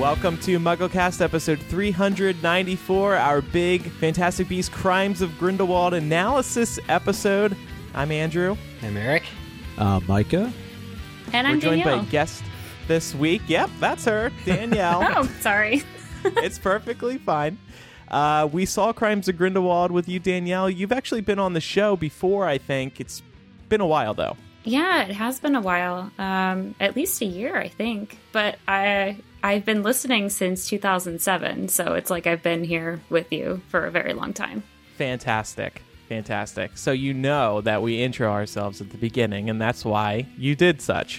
Welcome to MuggleCast episode 394, our big Fantastic Beasts Crimes of Grindelwald analysis episode. I'm Andrew. I'm Eric. Micah. And I'm Danielle. We're joined by Danielle. a guest this week. Yep, that's her, Danielle. Oh, sorry. It's perfectly fine. We saw Crimes of Grindelwald with you, Danielle. You've actually been on the show before, I think. It's been a while, though. Yeah, it has been a while. At least a year, I think. But I've been listening since 2007, so it's like I've been here with you for a very long time. Fantastic. So you know that we intro ourselves at the beginning, and that's why you did such.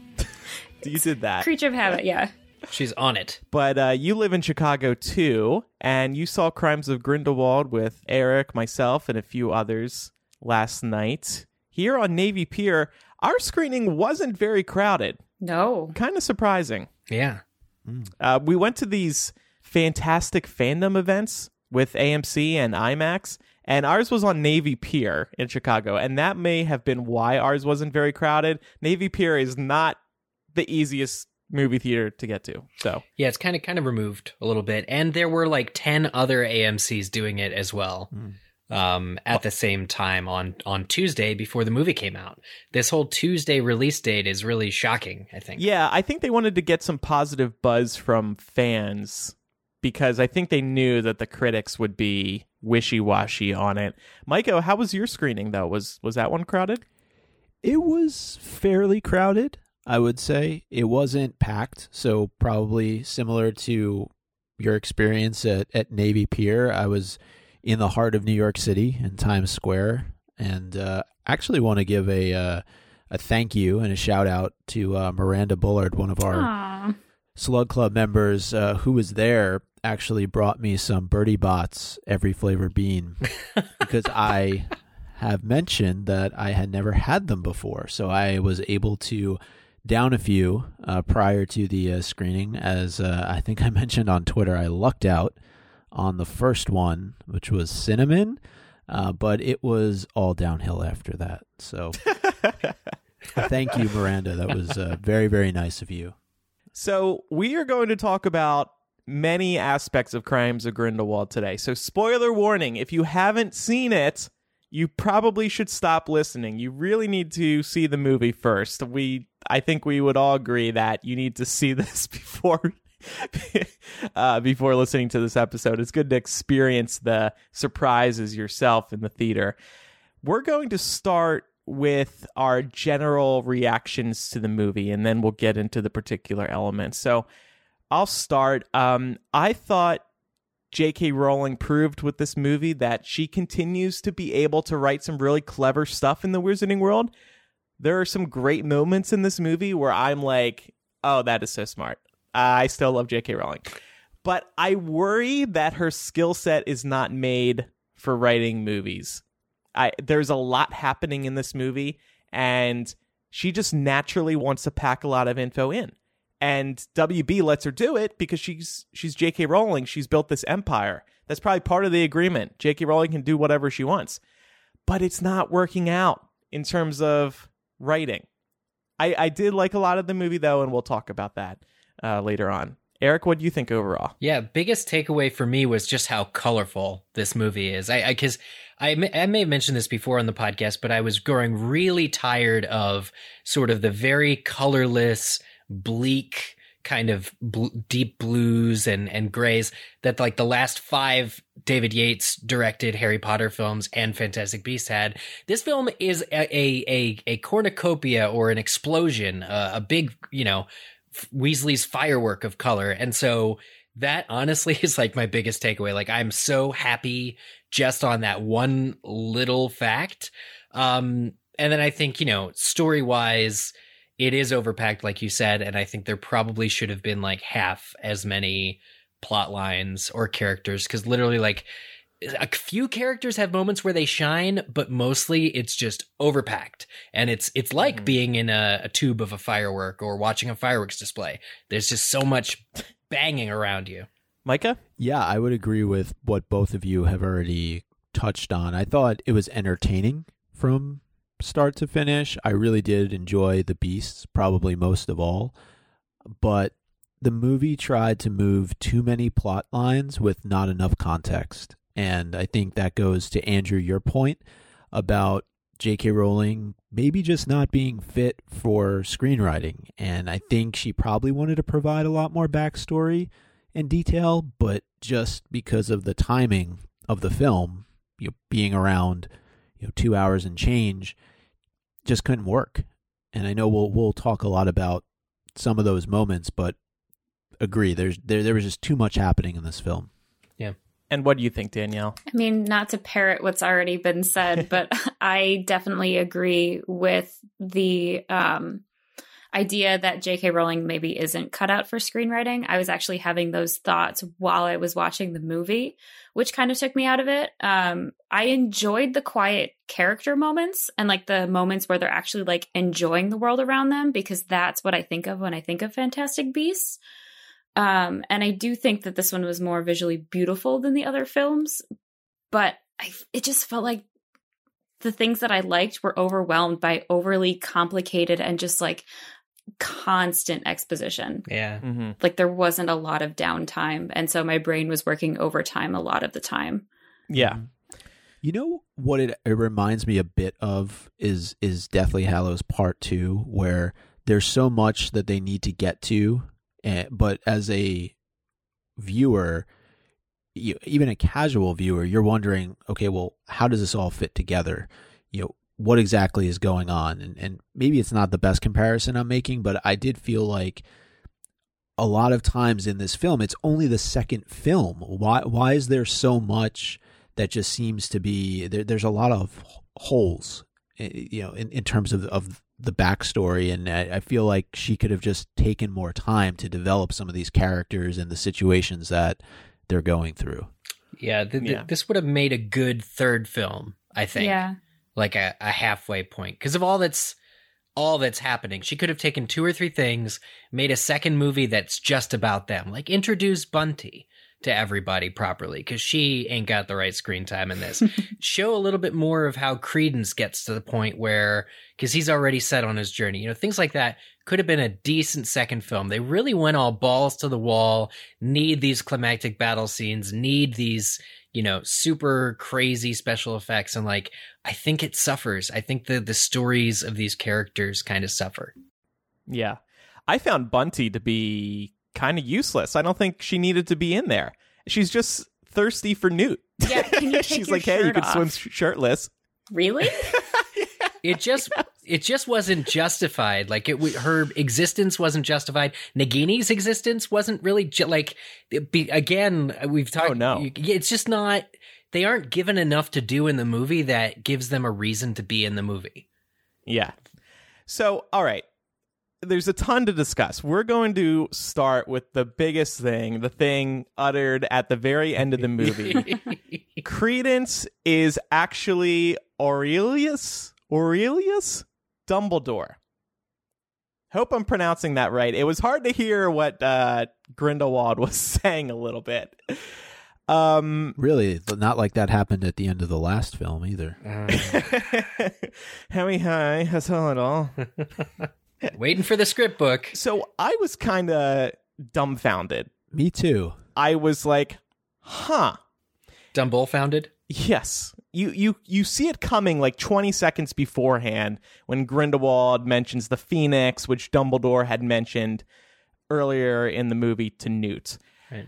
You did that. Creature of habit, yeah. She's on it. But you live in Chicago, too, and you saw Crimes of Grindelwald with Eric, myself, and a few others last night. Here on Navy Pier, our screening wasn't very crowded. No. Kind of surprising. Yeah. We went to these fantastic fandom events with AMC and IMAX, and ours was on Navy Pier in Chicago, and that may have been why ours wasn't very crowded. Navy Pier is not the easiest movie theater to get to. So yeah, it's kind of removed a little bit, and there were like 10 other AMCs doing it as well. At the same time on Tuesday before the movie came out. This whole Tuesday release date is really shocking, I think. Yeah, I think they wanted to get some positive buzz from fans because I think they knew that the critics would be wishy-washy on it. Micah, how was your screening, though? Was that one crowded? It was fairly crowded, I would say. It wasn't packed, so probably similar to your experience at Navy Pier. I was in the heart of New York City in Times Square, and actually want to give a thank you and a shout out to Miranda Bullard, one of our Slug Club members who was there. Actually brought me some Birdie Bots every flavor bean because I have mentioned that I had never had them before, so I was able to down a few prior to the screening. As I think I mentioned on Twitter, I lucked out on the first one, which was cinnamon, but it was all downhill after that. So thank you, Miranda. That was very, very nice of you. So we are going to talk about many aspects of Crimes of Grindelwald today. So spoiler warning, if you haven't seen it, you probably should stop listening. You really need to see the movie first. I think we would all agree that you need to see this before listening to this episode. It's good to experience the surprises yourself in the theater. We're going to start with our general reactions to the movie, and then we'll get into the particular elements. So I'll start. I thought J.K. Rowling proved with this movie that she continues to be able to write some really clever stuff in the Wizarding world. There are some great moments in this movie where I'm like, oh, that is so smart. I still love J.K. Rowling. But I worry that her skill set is not made for writing movies. There's a lot happening in this movie, and she just naturally wants to pack a lot of info in. And WB lets her do it because she's J.K. Rowling. She's built this empire. That's probably part of the agreement. J.K. Rowling can do whatever she wants. But it's not working out in terms of writing. I did like a lot of the movie, though, and we'll talk about that later on. Eric, what do you think overall? Yeah, biggest takeaway for me was just how colorful this movie is. Because I may have mentioned this before on the podcast, but I was growing really tired of sort of the very colorless, bleak kind of deep blues and grays that like the last 5 David Yates directed Harry Potter films and Fantastic Beasts had. This film is a cornucopia or an explosion, a big, Weasley's firework of color. And so that honestly is like my biggest takeaway. Like I'm so happy just on that one little fact. And then I think, story wise, it is overpacked, like you said. And I think there probably should have been like half as many plot lines or characters. Cause literally like a few characters have moments where they shine, but mostly it's just overpacked. And it's like being in a tube of a firework or watching a fireworks display. There's just so much banging around you. Micah? Yeah, I would agree with what both of you have already touched on. I thought it was entertaining from start to finish. I really did enjoy the Beasts, probably most of all. But the movie tried to move too many plot lines with not enough context. And I think that goes to Andrew, your point about J.K. Rowling maybe just not being fit for screenwriting. And I think she probably wanted to provide a lot more backstory and detail, but just because of the timing of the film, being around 2 hours and change, just couldn't work. And I know we'll talk a lot about some of those moments, but agree, there was just too much happening in this film. Yeah. And what do you think, Danielle? I mean, not to parrot what's already been said, but I definitely agree with the idea that J.K. Rowling maybe isn't cut out for screenwriting. I was actually having those thoughts while I was watching the movie, which kind of took me out of it. I enjoyed the quiet character moments and like the moments where they're actually like enjoying the world around them, because that's what I think of when I think of Fantastic Beasts. And I do think that this one was more visually beautiful than the other films, but it just felt like the things that I liked were overwhelmed by overly complicated and just like constant exposition. Yeah. Mm-hmm. Like there wasn't a lot of downtime. And so my brain was working overtime a lot of the time. Yeah. You know what it reminds me a bit of is Deathly Hallows Part 2, where there's so much that they need to get to, but as a viewer, even a casual viewer, you're wondering, okay, well, how does this all fit together? What exactly is going on? And maybe it's not the best comparison I'm making, but I did feel like a lot of times in this film, it's only the second film. Why is there so much that just seems to be there's a lot of holes, in terms of the backstory, and I feel like she could have just taken more time to develop some of these characters and the situations that they're going through. Yeah, this would have made a good third film, I think. Yeah. Like a halfway point, because of all that's happening. She could have taken 2 or 3 things, made a second movie that's just about them, like introduce Bunty to everybody properly, because she ain't got the right screen time in this. Show a little bit more of how Credence gets to the point where, because he's already set on his journey, things like that could have been a decent second film. They really went all balls to the wall, need these climactic battle scenes, need these, super crazy special effects. And like, I think it suffers. I think the stories of these characters kind of suffer. Yeah. I found Bunty to be kind of useless. I don't think she needed to be in there. She's just thirsty for Newt. Yeah, can you take she's your like, hey, you shirt can swim off? shirtless. Really? It just wasn't justified. Like her existence wasn't justified. Nagini's existence wasn't really again. We've talked. Oh, no. It's just not. They aren't given enough to do in the movie that gives them a reason to be in the movie. Yeah. So, all right. There's a ton to discuss. We're going to start with the biggest thing, the thing uttered at the very end of the movie. Credence is actually Aurelius Dumbledore. Hope I'm pronouncing that right. It was hard to hear what Grindelwald was saying a little bit. Really, not like that happened at the end of the last film either. Howie hi, that's all at all. Waiting for the script book. So I was kind of dumbfounded. Me too. I was like, huh. Dumblefounded? Yes. You see it coming like 20 seconds beforehand when Grindelwald mentions the Phoenix, which Dumbledore had mentioned earlier in the movie to Newt. Right.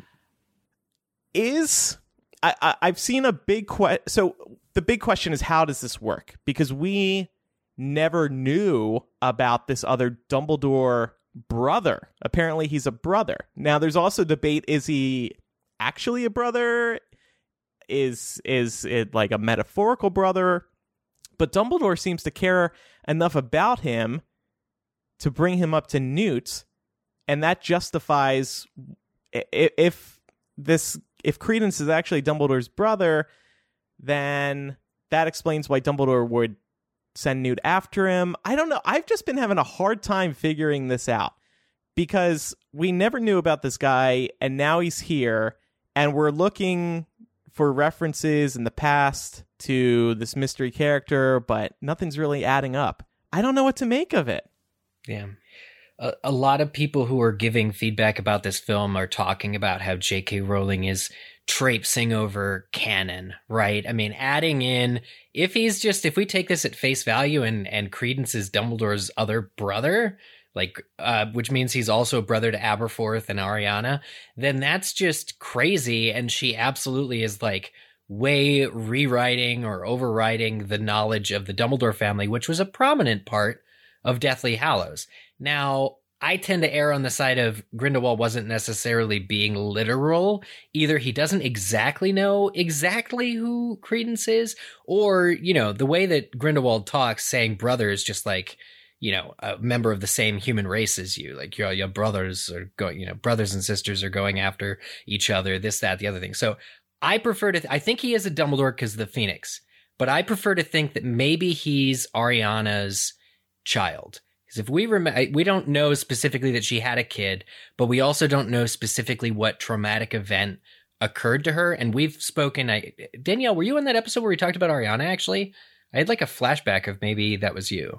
I've seen a big so the big question is, how does this work? Because we never knew about this other Dumbledore brother. Apparently he's a brother. Now there's also debate, is he actually a brother? Is it like a metaphorical brother? But Dumbledore seems to care enough about him to bring him up to Newt, and that justifies if Credence is actually Dumbledore's brother, then that explains why Dumbledore would send Newt after him. I don't know. I've just been having a hard time figuring this out, because we never knew about this guy, and now he's here, and we're looking for references in the past to this mystery character, but nothing's really adding up. I don't know what to make of it. Yeah. a lot of people who are giving feedback about this film are talking about how J.K. Rowling is traipsing over canon, right? I mean, adding in, if we take this at face value and Credence is Dumbledore's other brother, like, which means he's also a brother to Aberforth and Ariana, then that's just crazy. And she absolutely is like way rewriting or overriding the knowledge of the Dumbledore family, which was a prominent part of Deathly Hallows. Now, I tend to err on the side of Grindelwald wasn't necessarily being literal. Either he doesn't exactly know exactly who Credence is, or, you know, the way that Grindelwald talks, saying brother is just like, you know, a member of the same human race as you. Like your brothers are going, you know, brothers and sisters are going after each other, this, that, the other thing. So I prefer to, I think he is a Dumbledore because of the Phoenix, but I prefer to think that maybe he's Ariana's child. Because if we don't know specifically that she had a kid, but we also don't know specifically what traumatic event occurred to her. And we've spoken, Danielle, were you in that episode where we talked about Ariana, actually? I had like a flashback of maybe that was you.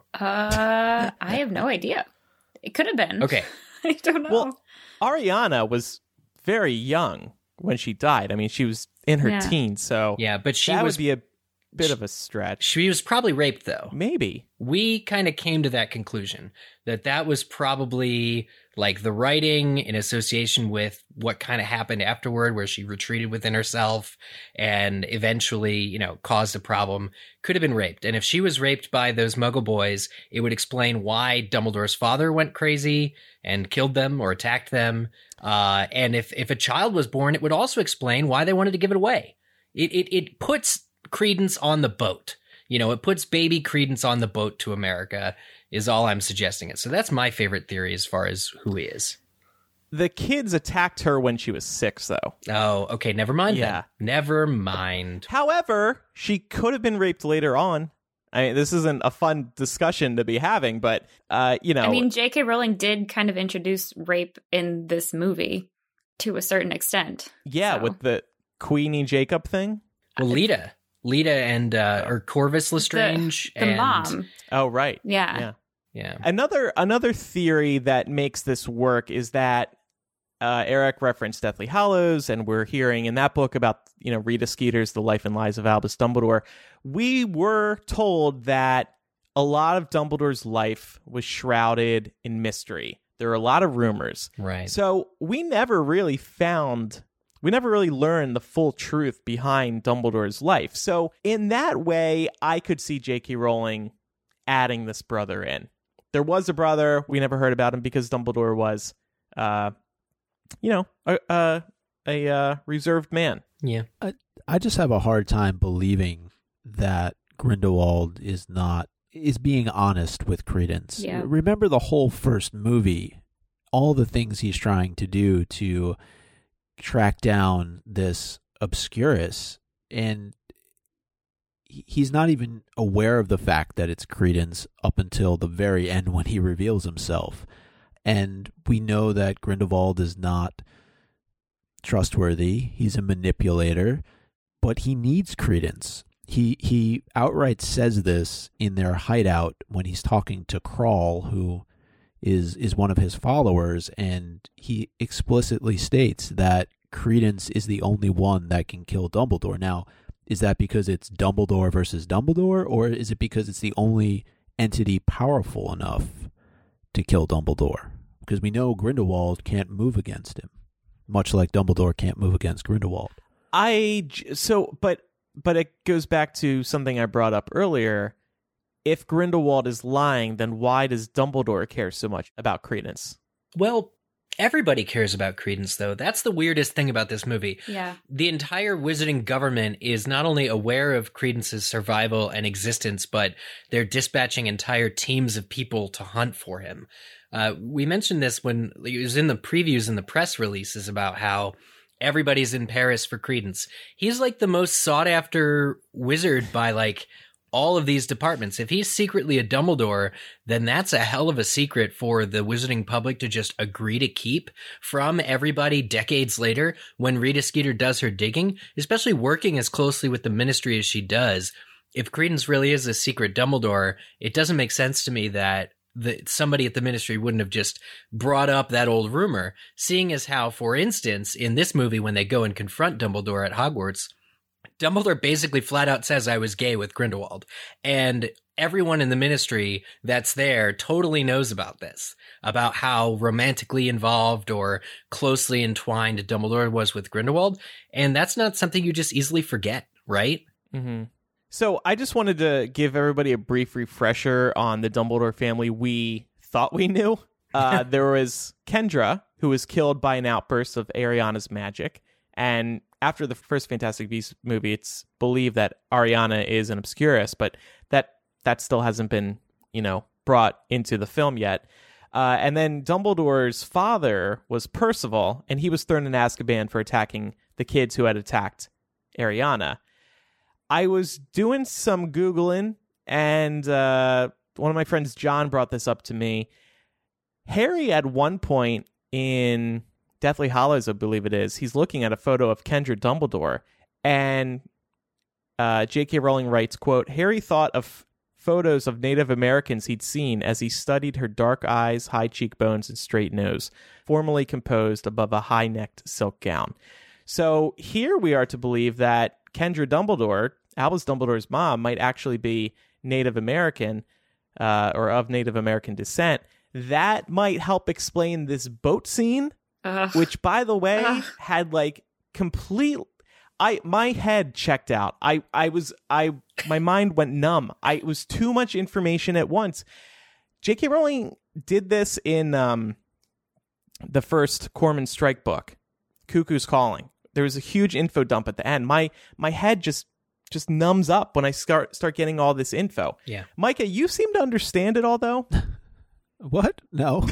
I have no idea. It could have been. Okay. I don't know. Well, Ariana was very young when she died. I mean, she was in her teens, so yeah, but that would be a bit of a stretch. She was probably raped, though. Maybe. We kind of came to that conclusion that was probably like the writing in association with what kind of happened afterward, where she retreated within herself and eventually, you know, caused a problem. Could have been raped. And if she was raped by those Muggle boys, it would explain why Dumbledore's father went crazy and killed them or attacked them. And if a child was born, it would also explain why they wanted to give it away. It puts Credence on the boat. You know, it puts baby Credence on the boat to America, is all I'm suggesting it. So that's my favorite theory as far as who he is. The kids attacked her when she was 6, though. Oh, okay. Never mind. Yeah. Then. Never mind. However, she could have been raped later on. I mean, this isn't a fun discussion to be having, but, you know. I mean, J.K. Rowling did kind of introduce rape in this movie to a certain extent. Yeah, so. With the Queenie Jacob thing. Well, Lita and or Corvus Lestrange, the and mom. Oh, right. Yeah. Another theory that makes this work is that Eric referenced Deathly Hallows, and we're hearing in that book about, you know, Rita Skeeter's The Life and Lies of Albus Dumbledore. We were told that a lot of Dumbledore's life was shrouded in mystery. There are a lot of rumors. Right. So we never really learned the full truth behind Dumbledore's life. So in that way, I could see J.K. Rowling adding this brother in. There was a brother. We never heard about him because Dumbledore was, you know, a reserved man. Yeah. I just have a hard time believing that Grindelwald is being honest with Credence. Yeah. Remember the whole first movie, all the things he's trying to do to track down this Obscurus, and he's not even aware of the fact that it's Credence up until the very end when he reveals himself. And we know that Grindelwald is not trustworthy. He's a manipulator, but he needs Credence. He outright says this in their hideout when he's talking to Kral, who is one of his followers, and he explicitly states that Credence is the only one that can kill Dumbledore. Now, is that because it's Dumbledore versus Dumbledore, or is it because it's the only entity powerful enough to kill Dumbledore? Because we know Grindelwald can't move against him, much like Dumbledore can't move against Grindelwald. But it goes back to something I brought up earlier. If Grindelwald is lying, then why does Dumbledore care so much about Credence? Well, everybody cares about Credence, though. That's the weirdest thing about this movie. Yeah. The entire wizarding government is not only aware of Credence's survival and existence, but they're dispatching entire teams of people to hunt for him. We mentioned this when it was in the previews and the press releases about how everybody's in Paris for Credence. He's like the most sought after wizard by like all of these departments. If he's secretly a Dumbledore, then that's a hell of a secret for the wizarding public to just agree to keep from everybody decades later when Rita Skeeter does her digging, especially working as closely with the Ministry as she does. If Credence really is a secret Dumbledore, it doesn't make sense to me that somebody at the Ministry wouldn't have just brought up that old rumor, seeing as how, for instance, in this movie, when they go and confront Dumbledore at Hogwarts, Dumbledore basically flat out says, I was gay with Grindelwald. And everyone in the Ministry that's there totally knows about this, about how romantically involved or closely entwined Dumbledore was with Grindelwald. And that's not something you just easily forget, right? Mm-hmm. So I just wanted to give everybody a brief refresher on the Dumbledore family we thought we knew. There was Kendra, who was killed by an outburst of Ariana's magic. And after the first Fantastic Beasts movie, it's believed that Ariana is an Obscurus, but that still hasn't been, brought into the film yet. And then Dumbledore's father was Percival, and he was thrown in Azkaban for attacking the kids who had attacked Ariana. I was doing some Googling, and one of my friends, John, brought this up to me. Harry, at one point in Deathly Hallows, I believe it is, he's looking at a photo of Kendra Dumbledore, and J.K. Rowling writes, quote, Harry thought of photos of Native Americans he'd seen as he studied her dark eyes, high cheekbones, and straight nose, formally composed above a high-necked silk gown. So here we are to believe that Kendra Dumbledore, Albus Dumbledore's mom, might actually be Native American or of Native American descent. That might help explain this boat scene, which, by the way, had like complete... my head checked out. My mind went numb. It was too much information at once. J.K. Rowling did this in the first Corman Strike book, Cuckoo's Calling. There was a huge info dump at the end. My head just numbs up when I start getting all this info. Yeah. Micah, you seem to understand it all, though. What? No.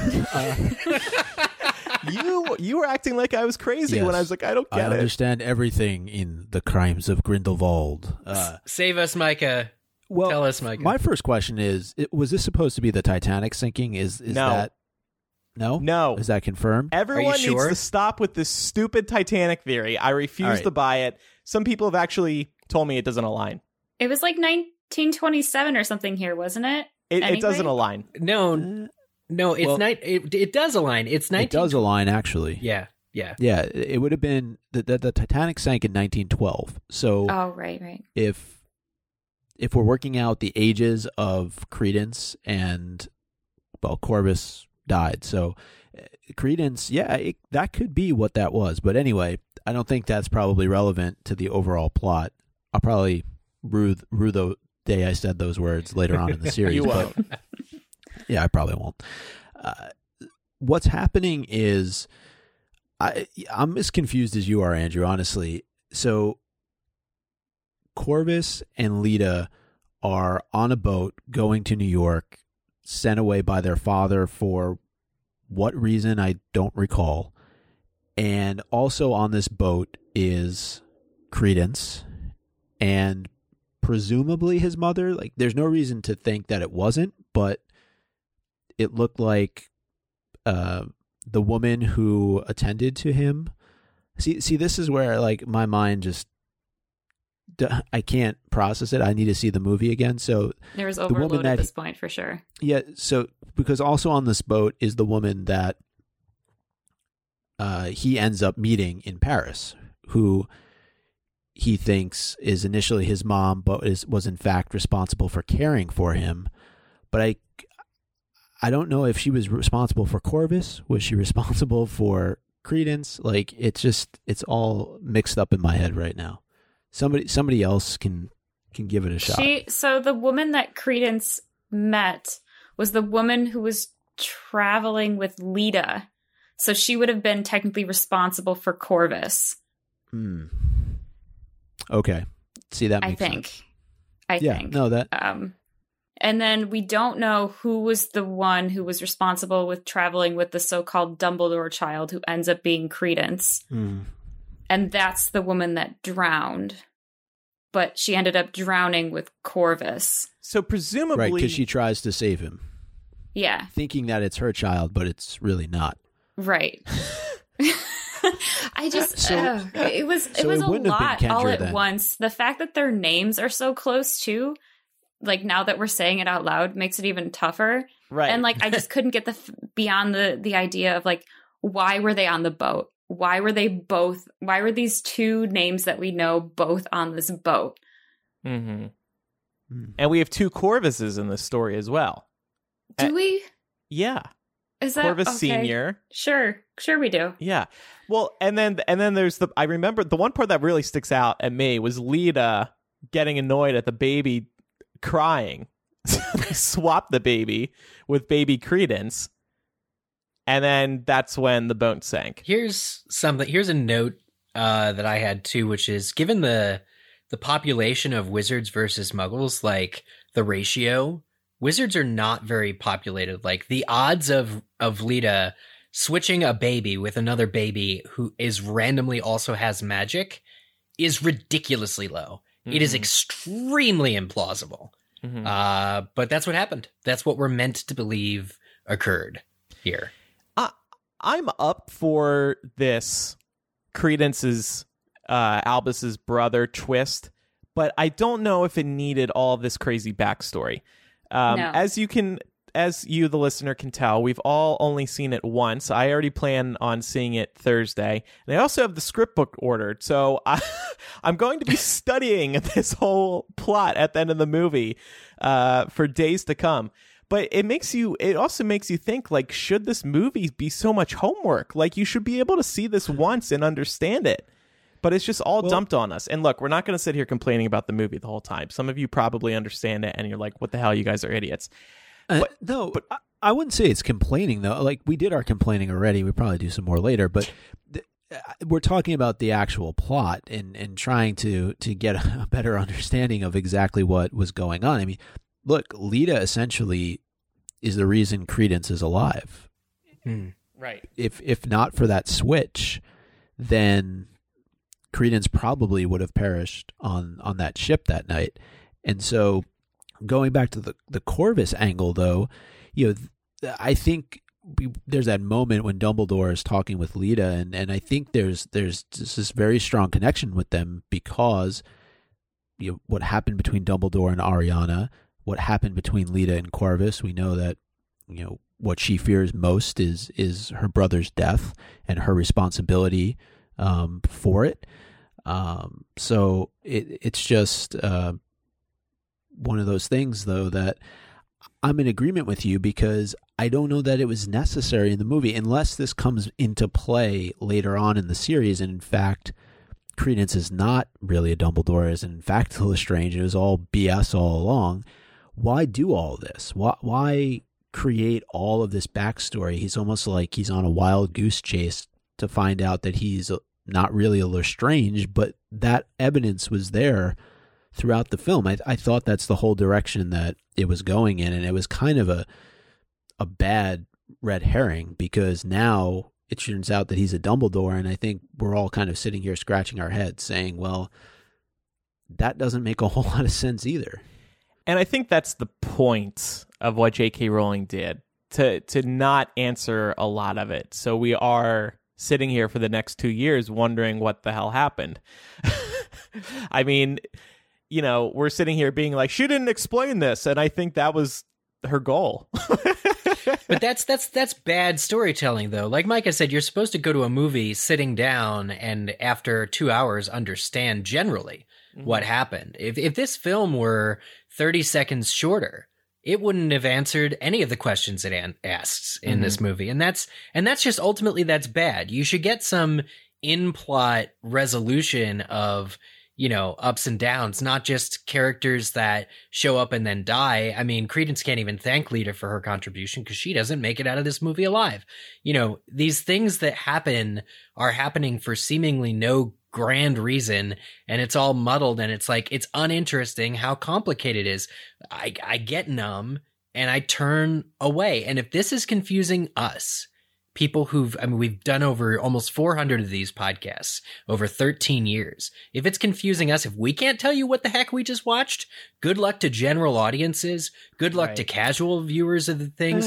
You were acting like I was crazy when I was like, I don't get it. I understand everything in The Crimes of Grindelwald. Save us, Micah. Well, tell us, Micah. My first question is, was this supposed to be the Titanic sinking? Is no. that... No? No. Is that confirmed? Everyone needs to stop with this stupid Titanic theory. I refuse to buy it. Some people have actually told me it doesn't align. It was like 1927 or something here, wasn't it? It doesn't align. No, it's it does align. It's 19. It does align, actually. Yeah. Yeah, it would have been... The Titanic sank in 1912. So... Oh, right. If we're working out the ages of Credence and, well, Corvus died. So Credence, that could be what that was. But anyway, I don't think that's probably relevant to the overall plot. I'll probably rue the day I said those words later on in the series. You won't. Yeah, I probably won't. What's happening is I'm as confused as you are, Andrew, honestly. So Corvus and Lita are on a boat going to New York, sent away by their father for what reason I don't recall. And also on this boat is Credence and presumably his mother. Like, there's no reason to think that it wasn't, but it looked like the woman who attended to him. See, this is where like my mind just... I can't process it. I need to see the movie again. So there was overload at this point for sure. Yeah. So because also on this boat is the woman that he ends up meeting in Paris, who he thinks is initially his mom, but was in fact responsible for caring for him. But I don't know if she was responsible for Corvus. Was she responsible for Credence? Like, it's all mixed up in my head right now. Somebody else can give it a shot. So the woman that Credence met was the woman who was traveling with Lita. So she would have been technically responsible for Corvus. Okay. See, that makes sense. I think. No, that... and then we don't know who was the one who was responsible with traveling with the so-called Dumbledore child who ends up being Credence. And that's the woman that drowned. But she ended up drowning with Corvus. So presumably... Right, because she tries to save him. Yeah. Thinking that it's her child, but it's really not. Right. I just... it was a lot all at once. The fact that their names are so close, too, like now that we're saying it out loud makes it even tougher. Right. And like I just couldn't get beyond the idea of like, why were they on the boat? Why were these two names that we know both on this boat? Mm-hmm. And we have two Corvuses in this story as well. Do we? Yeah. Is that Corvus okay. Senior? Sure we do. Yeah. Well, and then there's I remember the one part that really sticks out at me was Lita getting annoyed at the baby crying. So they swap the baby with baby Credence. And then that's when the boat sank. Here's a note that I had too, which is given the population of wizards versus muggles, like the ratio, wizards are not very populated. Like the odds of Lita switching a baby with another baby who is randomly also has magic is ridiculously low. Mm-hmm. It is extremely implausible. Mm-hmm. But that's what happened. That's what we're meant to believe occurred here. I'm up for this Credence's Albus's brother twist, but I don't know if it needed all this crazy backstory. No. As you, the listener, can tell, we've all only seen it once. I already plan on seeing it Thursday. And I also have the script book ordered. So I'm going to be studying this whole plot at the end of the movie for days to come. But it also makes you think, like, should this movie be so much homework? Like, you should be able to see this once and understand it. But it's just all dumped on us. And look, we're not going to sit here complaining about the movie the whole time. Some of you probably understand it, and you're like, what the hell? You guys are idiots. But I wouldn't say it's complaining, though. Like, we did our complaining already. We probably do some more later. But we're talking about the actual plot and trying to get a better understanding of exactly what was going on. I mean, look, Lita essentially is the reason Credence is alive. Right. If not for that switch, then Credence probably would have perished on that ship that night. And so going back to the Corvus angle, though, I think there's that moment when Dumbledore is talking with Lita, and I think there's this very strong connection with them because what happened between Dumbledore and Ariana, what happened between Lita and Corvus. We know that what she fears most is her brother's death and her responsibility for it. So it's just one of those things, though, that I'm in agreement with you because I don't know that it was necessary in the movie unless this comes into play later on in the series. And in fact, Credence is not really a Dumbledore, is in fact Lestrange. It was all BS all along. Why do all this? Why create all of this backstory? He's almost like he's on a wild goose chase to find out that he's not really a Lestrange, but that evidence was there throughout the film. I thought that's the whole direction that it was going in, and it was kind of a bad red herring because now it turns out that he's a Dumbledore, and I think we're all kind of sitting here scratching our heads saying, well, that doesn't make a whole lot of sense either. And I think that's the point of what J.K. Rowling did, to not answer a lot of it. So we are sitting here for the next 2 years wondering what the hell happened. I mean, we're sitting here being like, she didn't explain this, and I think that was her goal. But that's bad storytelling, though. Like Micah said, you're supposed to go to a movie sitting down and after 2 hours understand generally what happened. If this film were 30 seconds shorter, it wouldn't have answered any of the questions it asks in this movie. And that's just ultimately that's bad. You should get some in-plot resolution of, ups and downs, not just characters that show up and then die. I mean, Credence can't even thank Lita for her contribution because she doesn't make it out of this movie alive. These things that happen are happening for seemingly no grand reason, and it's all muddled, and it's like, it's uninteresting how complicated it is. I get numb and I turn away. And if this is confusing us, people we've done over almost 400 of these podcasts over 13 years. If it's confusing us, if we can't tell you what the heck we just watched, good luck to general audiences. Good luck to casual viewers of the things.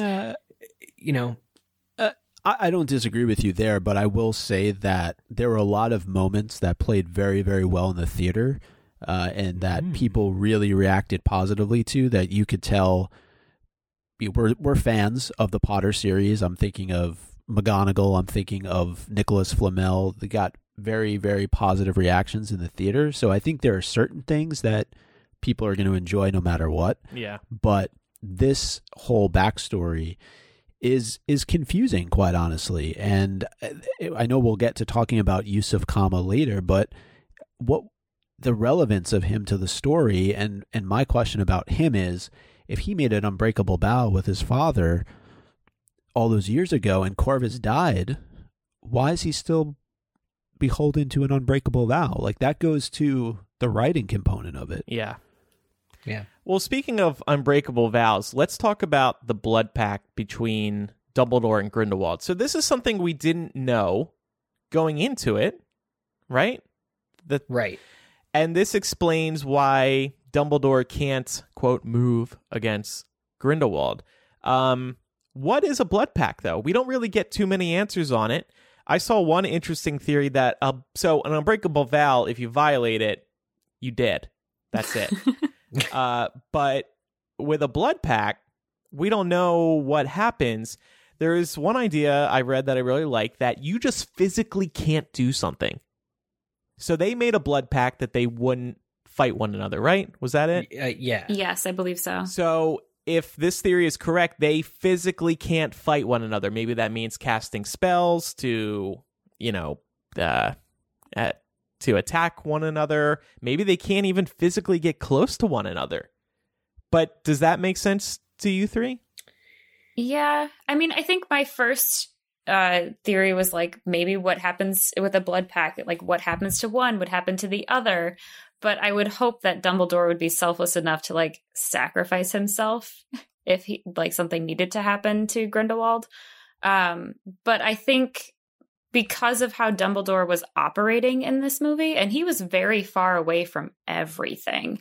I don't disagree with you there, but I will say that there were a lot of moments that played very, very well in the theater. and that people really reacted positively to, that you could tell we're fans of the Potter series. I'm thinking of McGonagall. I'm thinking of Nicholas Flamel. They got very, very positive reactions in the theater. So I think there are certain things that people are going to enjoy no matter what. Yeah. But this whole backstory is confusing, quite honestly. And I know we'll get to talking about Yusuf Kama later, but what the relevance of him to the story, and my question about him is, if he made an unbreakable vow with his father all those years ago and Corvus died, why is he still beholden to an unbreakable vow? Like, that goes to the writing component of it. Yeah. Yeah. Well, speaking of unbreakable vows, let's talk about the blood pact between Dumbledore and Grindelwald. So this is something we didn't know going into it, right? Right. And this explains why Dumbledore can't, quote, move against Grindelwald. What is a blood pact, though? We don't really get too many answers on it. I saw one interesting theory that, so an unbreakable vow, if you violate it, you dead. That's it. But with a blood pact, we don't know what happens. There is one idea I read that I really like, that you just physically can't do something. So they made a blood pact that they wouldn't fight one another, right? Was that it? Yeah. Yes, I believe so. So if this theory is correct, they physically can't fight one another. Maybe that means casting spells to, to attack one another. Maybe they can't even physically get close to one another. But does that make sense to you three? Yeah. I mean, I think my first theory was like, maybe what happens with a blood pact, like what happens to one would happen to the other. But I would hope that Dumbledore would be selfless enough to like sacrifice himself if he like something needed to happen to Grindelwald. But I think because of how Dumbledore was operating in this movie, and he was very far away from everything,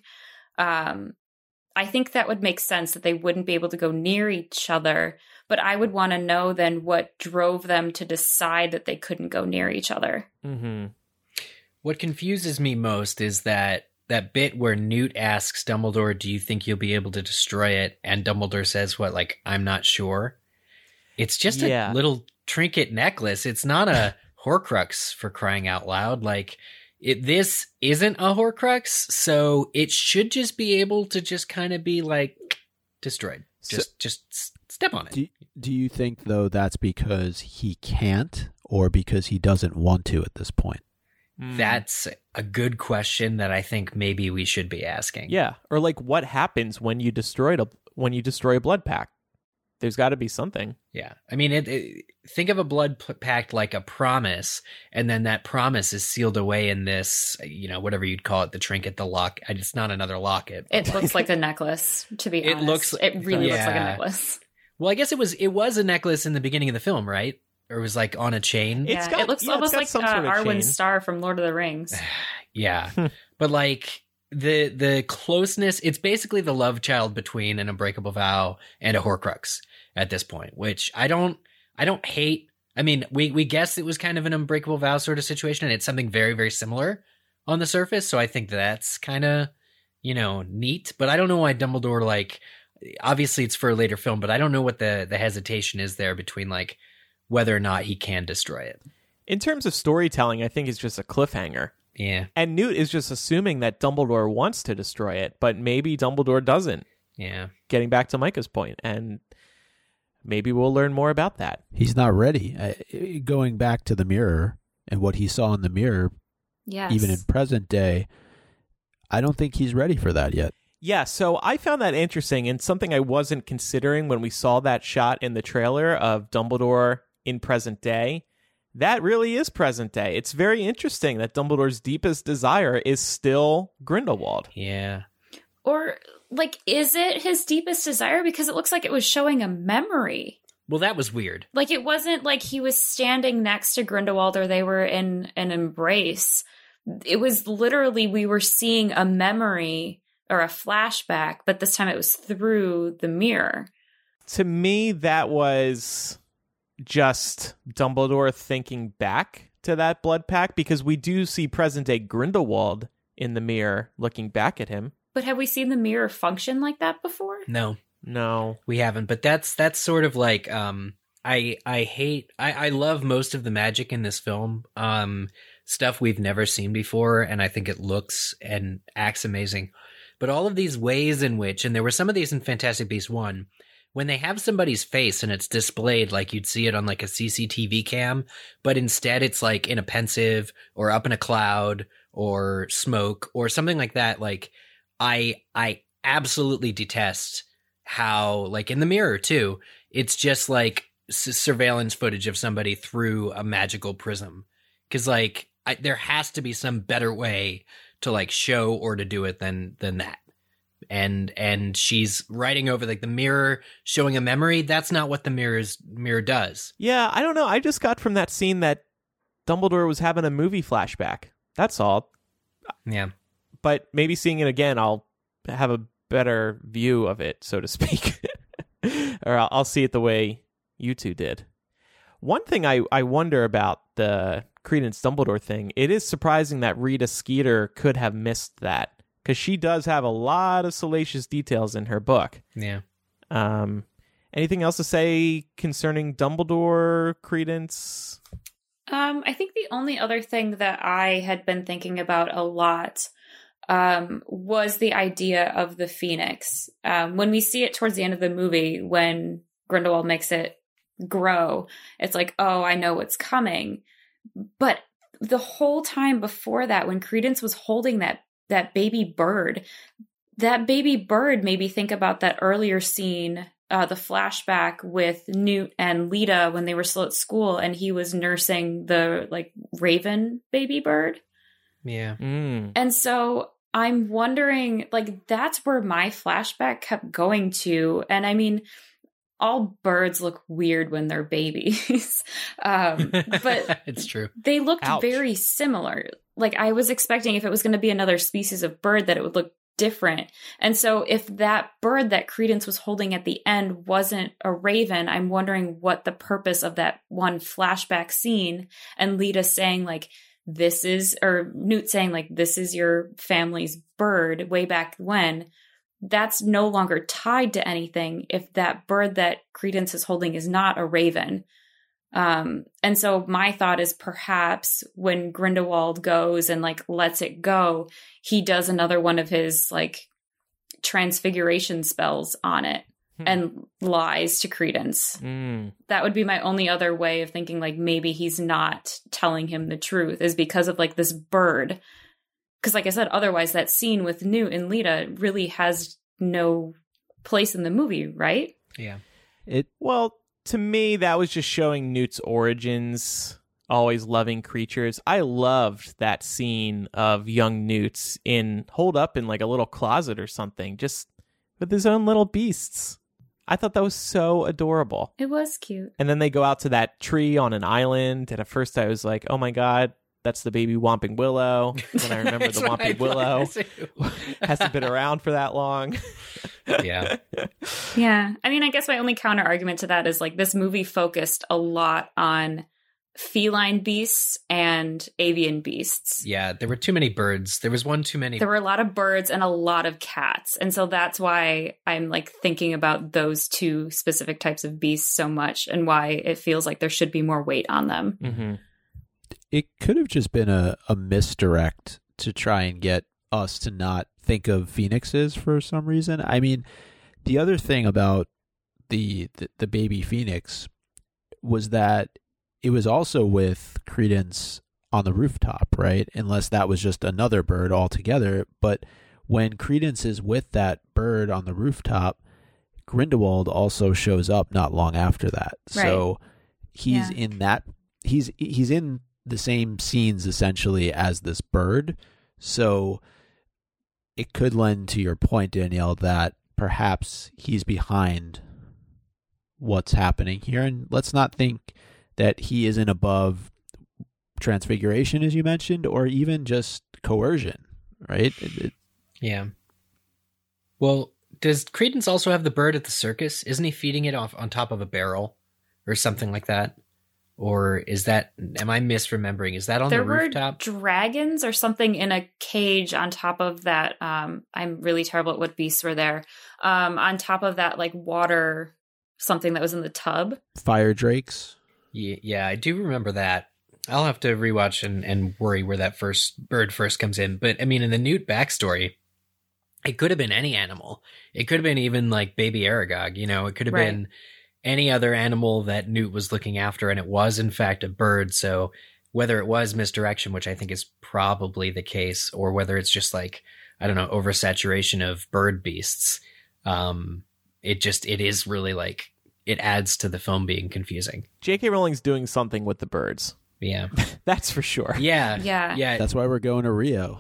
I think that would make sense that they wouldn't be able to go near each other. But I would want to know then what drove them to decide that they couldn't go near each other. Mm-hmm. What confuses me most is that bit where Newt asks Dumbledore, "Do you think you'll be able to destroy it?" And Dumbledore says, "What? Like, I'm not sure." It's just a little trinket necklace. It's not a Horcrux, for crying out loud. Like, this isn't a Horcrux, so it should just be able to just kind of be like destroyed. Just step on it. Do you think though that's because he can't, or because he doesn't want to at this point? That's a good question that I think maybe we should be asking. Yeah, or like, what happens when you destroy a blood pact? There's got to be something. Yeah, I mean, think of a blood pact like a promise, and then that promise is sealed away in this, whatever you'd call it, the trinket, the lock. It's not another locket. It looks like a necklace, to be honest. It really looks like a necklace. Well, I guess it was a necklace in the beginning of the film, right? Or it was like on a chain. It looks almost like Arwen's star from Lord of the Rings. Yeah, but like the closeness, it's basically the love child between an unbreakable vow and a Horcrux at this point, which I don't hate. I mean, we guessed it was kind of an unbreakable vow sort of situation, and it's something very, very similar on the surface. So I think that's kind of, neat. But I don't know why Dumbledore, like, obviously it's for a later film, but I don't know what the hesitation is there between like whether or not he can destroy it. In terms of storytelling, I think it's just a cliffhanger. Yeah. And Newt is just assuming that Dumbledore wants to destroy it, but maybe Dumbledore doesn't. Yeah. Getting back to Micah's point, and maybe we'll learn more about that. He's not ready. Going back to the mirror and what he saw in the mirror, even in present day, I don't think he's ready for that yet. Yeah, so I found that interesting, and something I wasn't considering when we saw that shot in the trailer of Dumbledore in present day. That really is present day. It's very interesting that Dumbledore's deepest desire is still Grindelwald. Yeah. Or, like, is it his deepest desire? Because it looks like it was showing a memory. Well, that was weird. Like, it wasn't like he was standing next to Grindelwald or they were in an embrace. It was literally, we were seeing a memory or a flashback, but this time it was through the mirror. To me, that was just Dumbledore thinking back to that blood pact, because we do see present day Grindelwald in the mirror looking back at him. But have we seen the mirror function like that before? No. We haven't, but that's sort of like I love most of the magic in this film. Stuff we've never seen before, and I think it looks and acts amazing. But all of these ways in which, and there were some of these in Fantastic Beasts 1, when they have somebody's face and it's displayed like you'd see it on like a CCTV cam, but instead it's like in a pensive or up in a cloud or smoke or something like that, like I absolutely detest how, like in the mirror too, it's just like surveillance footage of somebody through a magical prism. Because like there has to be some better way to like show or to do it than that. And she's writing over like the mirror showing a memory. That's not what the mirror does. Yeah, I don't know. I just got from that scene that Dumbledore was having a movie flashback. That's all. Yeah. But maybe seeing it again, I'll have a better view of it, so to speak. Or I'll see it the way you two did. One thing I wonder about the Credence Dumbledore thing, it is surprising that Rita Skeeter could have missed that, because she does have a lot of salacious details in her book. Yeah. Anything else to say concerning Dumbledore, Credence? I think the only other thing that I had been thinking about a lot was the idea of the Phoenix. When we see it towards the end of the movie, when Grindelwald makes it grow, it's like, oh, I know what's coming. But the whole time before that, when Credence was holding that baby bird made me think about that earlier scene, the flashback with Newt and Lita when they were still at school and he was nursing the like raven baby bird. Yeah. And so I'm wondering, like, that's where my flashback kept going to. And I mean, all birds look weird when they're babies. But it's true. They looked Ouch. very similar. Like, I was expecting if it was going to be another species of bird that it would look different. And so if that bird that Credence was holding at the end wasn't a raven, I'm wondering what the purpose of that one flashback scene and Lita saying like, Newt saying like, this is your family's bird way back when, that's no longer tied to anything if that bird that Credence is holding is not a raven. And so my thought is perhaps when Grindelwald goes and like lets it go, he does another one of his like transfiguration spells on it and lies to Credence. That would be my only other way of thinking like maybe he's not telling him the truth, is because of like this bird. Because like I said, otherwise that scene with Newt and Lita really has no place in the movie, right? Yeah. Well, to me, that was just showing Newt's origins, always loving creatures. I loved that scene of young Newt's holed up in like a little closet or something, just with his own little beasts. I thought that was so adorable. It was cute. And then they go out to that tree on an island, and at first I was like, oh my God, that's the baby Whomping Willow. Then I remember the Whomping Willow hasn't been around for that long. Yeah. Yeah. I mean, I guess my only counter argument to that is like this movie focused a lot on feline beasts and avian beasts. Yeah, there were too many birds. There was one too many. There were a lot of birds and a lot of cats. And so that's why I'm like thinking about those two specific types of beasts so much and why it feels like there should be more weight on them. Mm-hmm. It could have just been a misdirect to try and get us to not think of phoenixes for some reason. I mean, the other thing about the baby phoenix was that it was also with Credence on the rooftop, right? Unless that was just another bird altogether. But when Credence is with that bird on the rooftop, Grindelwald also shows up not long after that. Right. So he's in that. He's in the same scenes essentially as this bird. So it could lend to your point, Danielle, that perhaps he's behind what's happening here. And let's not think that he isn't above transfiguration, as you mentioned, or even just coercion, right? Yeah. Well, does Credence also have the bird at the circus? Isn't he feeding it off on top of a barrel or something like that? Or am I misremembering? Is that on the rooftop? There were dragons or something in a cage on top of that. I'm really terrible at what beasts were there. On top of that, like water, something that was in the tub. Fire drakes. Yeah, I do remember that. I'll have to rewatch and worry where that bird first comes in. But I mean, in the Newt backstory, it could have been any animal. It could have been even like baby Aragog, it could have been any other animal that Newt was looking after, and it was in fact a bird. So whether it was misdirection, which I think is probably the case, or whether it's just like, I don't know, oversaturation of bird beasts, it is really like, it adds to the film being confusing. J.K. Rowling's doing something with the birds. Yeah. That's for sure. Yeah. That's why we're going to Rio.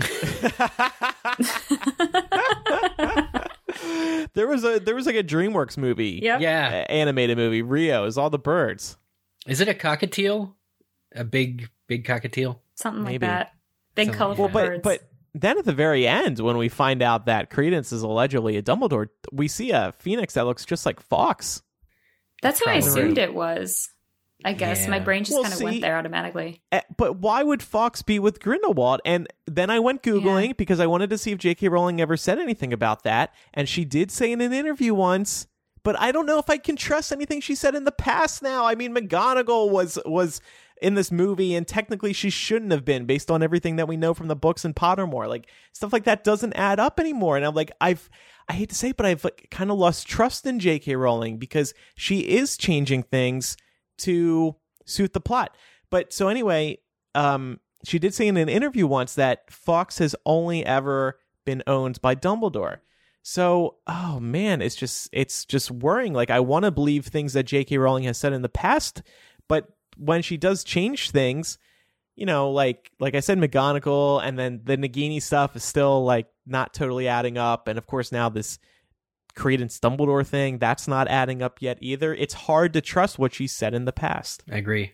There was like a DreamWorks movie, animated movie. Rio is all the birds. Is it a cockatiel? A big cockatiel? Something Maybe. like that. Big colorful birds. But then at the very end, when we find out that Credence is allegedly a Dumbledore, we see a phoenix that looks just like Fawkes. That's who I assumed it was. I guess my brain just kind of went there automatically. But why would Fawkes be with Grindelwald? And then I went Googling because I wanted to see if J.K. Rowling ever said anything about that. And she did say in an interview once, but I don't know if I can trust anything she said in the past now. I mean, McGonagall was in this movie, and technically she shouldn't have been based on everything that we know from the books and Pottermore. Like, stuff like that doesn't add up anymore. And I'm like, I hate to say it, but I've kind of lost trust in J.K. Rowling because she is changing things to suit the plot. But so anyway, she did say in an interview once that Fawkes has only ever been owned by Dumbledore. So, oh man, it's just worrying. Like, I want to believe things that J.K. Rowling has said in the past, but when she does change things, like I said, McGonagall, and then the Nagini stuff is still like not totally adding up. And of course now this Credence Dumbledore thing, that's not adding up yet either. It's hard to trust what she said in the past. I agree.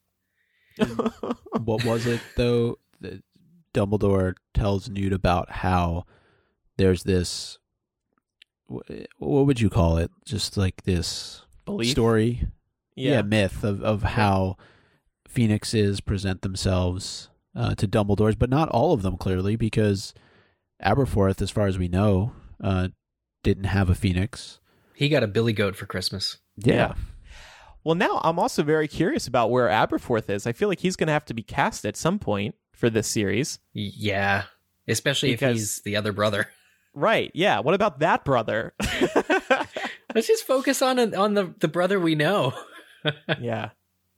What was it though that Dumbledore tells Newt about how there's this, what would you call it? Just like this Belief? Story? Yeah, myth of how phoenixes present themselves to Dumbledores, but not all of them clearly, because Aberforth, as far as we know, didn't have a phoenix. He got a billy goat for Christmas. Yeah. Well, now I'm also very curious about where Aberforth is. I feel like he's going to have to be cast at some point for this series. Yeah, especially if he's the other brother. Right, yeah. What about that brother? Let's just focus on the brother we know. Yeah.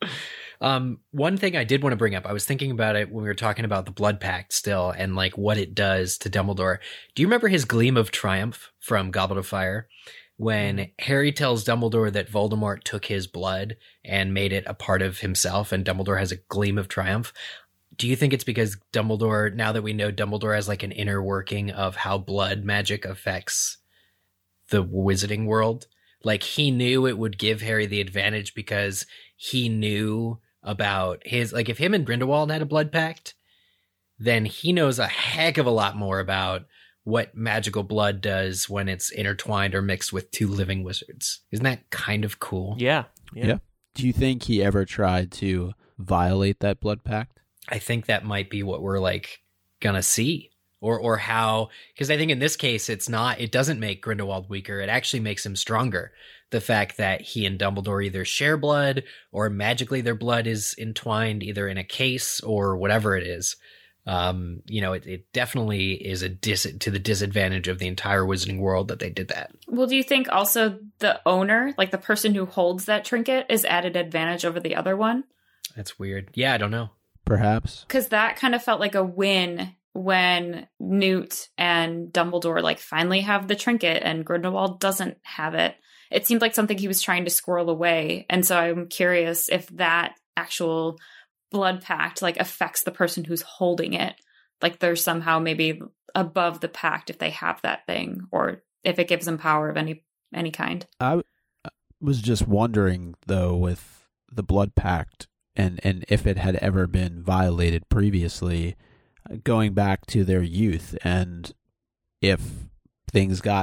One thing I did want to bring up, I was thinking about it when we were talking about the Blood Pact still, and like what it does to Dumbledore. Do you remember his gleam of triumph from Goblet of Fire? When Harry tells Dumbledore that Voldemort took his blood and made it a part of himself, and Dumbledore has a gleam of triumph. Do you think it's because Dumbledore, now that we know Dumbledore has like an inner working of how blood magic affects the wizarding world? Like, he knew it would give Harry the advantage because he knew about his, like, if him and Grindelwald had a blood pact, then he knows a heck of a lot more about what magical blood does when it's intertwined or mixed with two living wizards. Isn't that kind of cool? Yeah. Do you think he ever tried to violate that blood pact? I think that might be what we're like gonna see. Or how, because I think in this case, it doesn't make Grindelwald weaker. It actually makes him stronger. The fact that he and Dumbledore either share blood or magically their blood is entwined either in a case or whatever it is. It definitely is to the disadvantage of the entire wizarding world that they did that. Well, do you think also the owner, like the person who holds that trinket, is added advantage over the other one? That's weird. Yeah, I don't know. Perhaps. Because that kind of felt like a win when Newt and Dumbledore like finally have the trinket and Grindelwald doesn't have it. It seemed like something he was trying to squirrel away. And so I'm curious if that actual blood pact like affects the person who's holding it. Like they're somehow maybe above the pact if they have that thing, or if it gives them power of any kind. I was just wondering though, with the blood pact and if it had ever been violated previously, going back to their youth, and if things got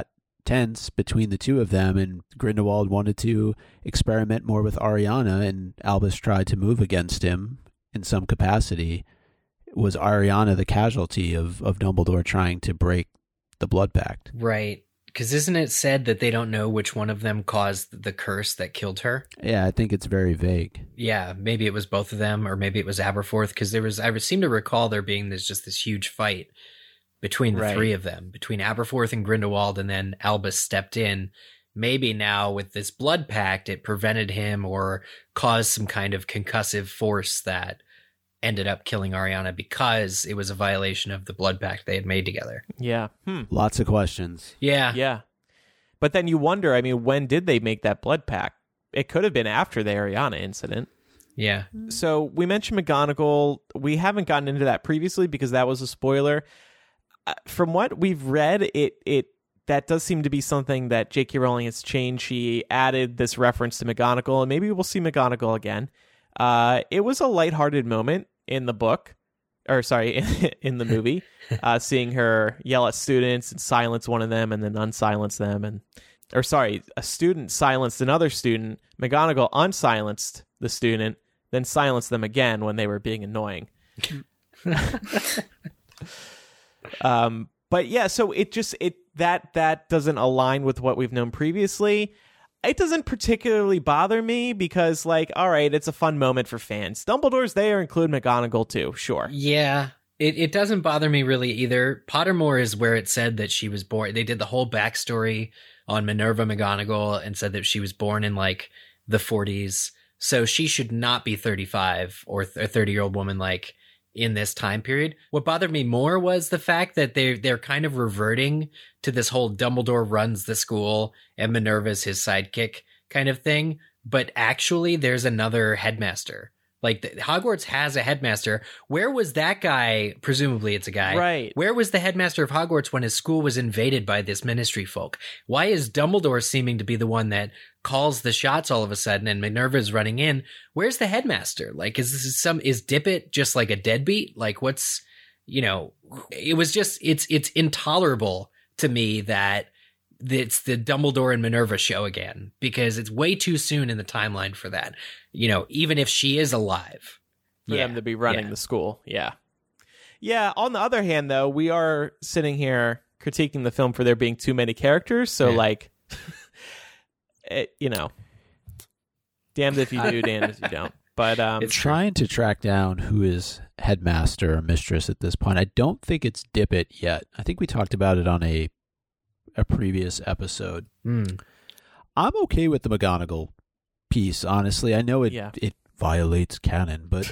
tense between the two of them, and Grindelwald wanted to experiment more with Ariana, and Albus tried to move against him in some capacity. Was Ariana the casualty of Dumbledore trying to break the blood pact? Right. Because isn't it said that they don't know which one of them caused the curse that killed her? Yeah, I think it's very vague. Yeah, maybe it was both of them, or maybe it was Aberforth, because I seem to recall there being this huge fight between the three of them, between Aberforth and Grindelwald, and then Albus stepped in. Maybe now with this blood pact, it prevented him or caused some kind of concussive force that ended up killing Ariana because it was a violation of the blood pact they had made together. Yeah. Lots of questions. Yeah. Yeah. But then you wonder, I mean, when did they make that blood pact? It could have been after the Ariana incident. Yeah. So we mentioned McGonagall. We haven't gotten into that previously because that was a spoiler. From what we've read, that does seem to be something that J.K. Rowling has changed. She added this reference to McGonagall, and maybe we'll see McGonagall again. It was a lighthearted moment in the book, or sorry, in the movie, seeing her yell at students and silence one of them and then unsilence them. A student silenced another student. McGonagall unsilenced the student, then silenced them again when they were being annoying. But yeah, so that doesn't align with what we've known previously. It doesn't particularly bother me because, like, all right, it's a fun moment for fans. Dumbledore's there, include McGonagall too, sure. Yeah, it doesn't bother me really either. Pottermore is where it said that she was born. They did the whole backstory on Minerva McGonagall and said that she was born in, like, the 40s. So she should not be 35 or a 30-year-old woman, like, in this time period. What bothered me more was the fact that they're kind of reverting to this whole Dumbledore runs the school and Minerva's his sidekick kind of thing. But actually, there's another headmaster. Like, Hogwarts has a headmaster. Where was that guy? Presumably it's a guy. Right. Where was the headmaster of Hogwarts when his school was invaded by this ministry folk? Why is Dumbledore seeming to be the one that calls the shots all of a sudden and Minerva's running in? Where's the headmaster? Like, is Dippet just like a deadbeat? Like, what's, it was just, it's intolerable to me that it's the Dumbledore and Minerva show again, because it's way too soon in the timeline for that. Even if she is alive. For them to be running the school. Yeah. Yeah. On the other hand, though, we are sitting here critiquing the film for there being too many characters. So, like, damned if you do, damned if you don't. But it's trying to track down who is headmaster or mistress at this point. I don't think it's Dippet yet. I think we talked about it on a previous episode. I'm okay with the McGonagall piece, honestly. I know it violates canon, but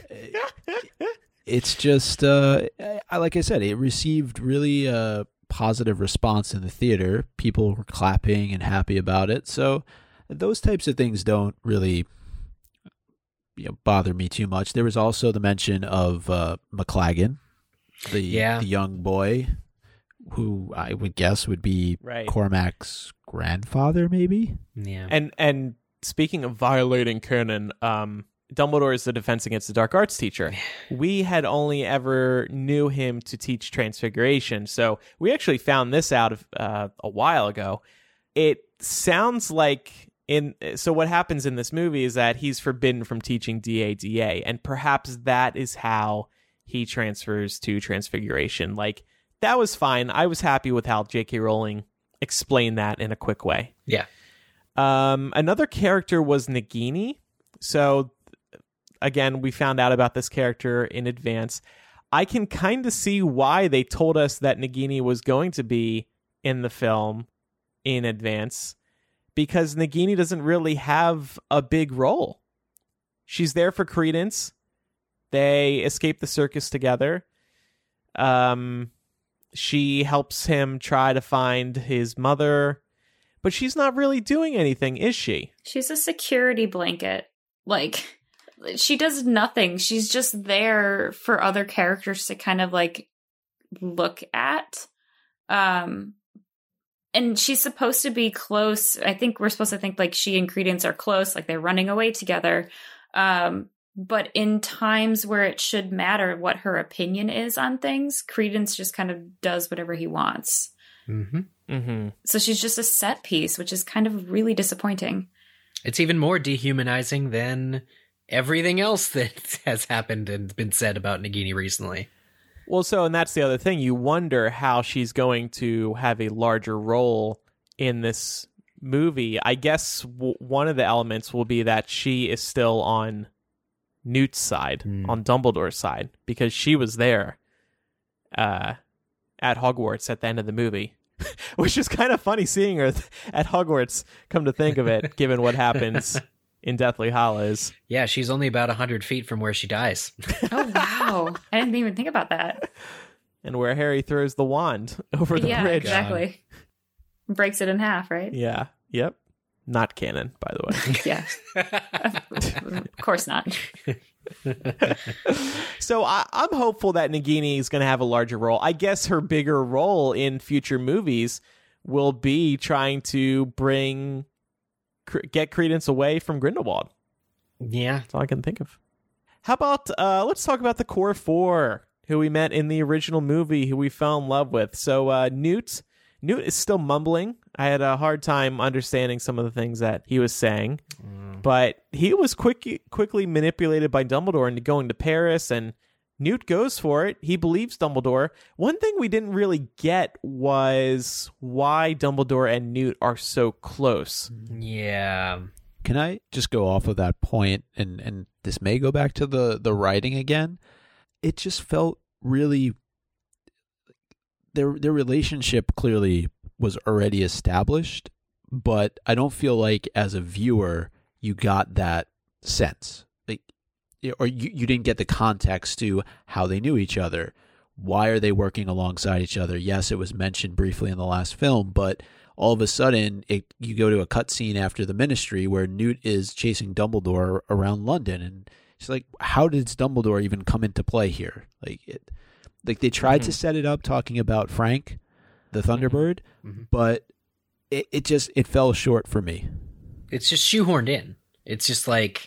it's just like I said, it received really a positive response in the theater. People were clapping and happy about it, so those types of things don't really bother me too much. There was also the mention of McLaggen, the young boy, who I would guess would be Cormac's grandfather, maybe? Yeah. And speaking of violating canon, Dumbledore is the Defense Against the Dark Arts teacher. We had only ever knew him to teach Transfiguration, so we actually found this out a while ago. It sounds like so what happens in this movie is that he's forbidden from teaching DADA, and perhaps that is how he transfers to Transfiguration. Like, that was fine. I was happy with how J.K. Rowling explained that in a quick way. Yeah. Another character was Nagini. So, again, we found out about this character in advance. I can kind of see why they told us that Nagini was going to be in the film in advance, because Nagini doesn't really have a big role. She's there for Credence. They escape the circus together. She helps him try to find his mother, but she's not really doing anything, is she? She's a security blanket. Like, she does nothing. She's just there for other characters to kind of, like, look at. And she's supposed to be close. I think we're supposed to think, like, she and Credence are close, like they're running away together. But in times where it should matter what her opinion is on things, Credence just kind of does whatever he wants. So she's just a set piece, which is kind of really disappointing. It's even more dehumanizing than everything else that has happened and been said about Nagini recently. Well, and that's the other thing. You wonder how she's going to have a larger role in this movie. I guess one of the elements will be that she is still on Newt's side, on Dumbledore's side, because she was there at Hogwarts at the end of the movie, which is kind of funny seeing her at Hogwarts, come to think of it, given what happens in Deathly Hallows. Yeah, she's only about 100 feet from where she dies. Oh, wow. I didn't even think about that. And where Harry throws the wand over the bridge. Exactly. Breaks it in half, right? Yeah. Yep. Not canon, by the way. Yeah. Of course not. So I'm hopeful that Nagini is going to have a larger role. I guess her bigger role in future movies will be trying to get Credence away from Grindelwald. Yeah. That's all I can think of. How about, let's talk about the core four, who we met in the original movie, who we fell in love with. So Newt is still mumbling. I had a hard time understanding some of the things that he was saying. But he was quickly manipulated by Dumbledore into going to Paris, and Newt goes for it. He believes Dumbledore. One thing we didn't really get was why Dumbledore and Newt are so close. Yeah. Can I just go off of that point, and this may go back to the writing again? It just felt really... Their relationship clearly was already established, but I don't feel like as a viewer you got that sense, like, or you didn't get the context to how they knew each other. Why are they working alongside each other? Yes, it was mentioned briefly in the last film, but all of a sudden you go to a cutscene after the Ministry where Newt is chasing Dumbledore around London, and it's like, how did Dumbledore even come into play here? Like they tried to set it up talking about Frank, the Thunderbird, but it fell short for me. It's just shoehorned in. It's just like,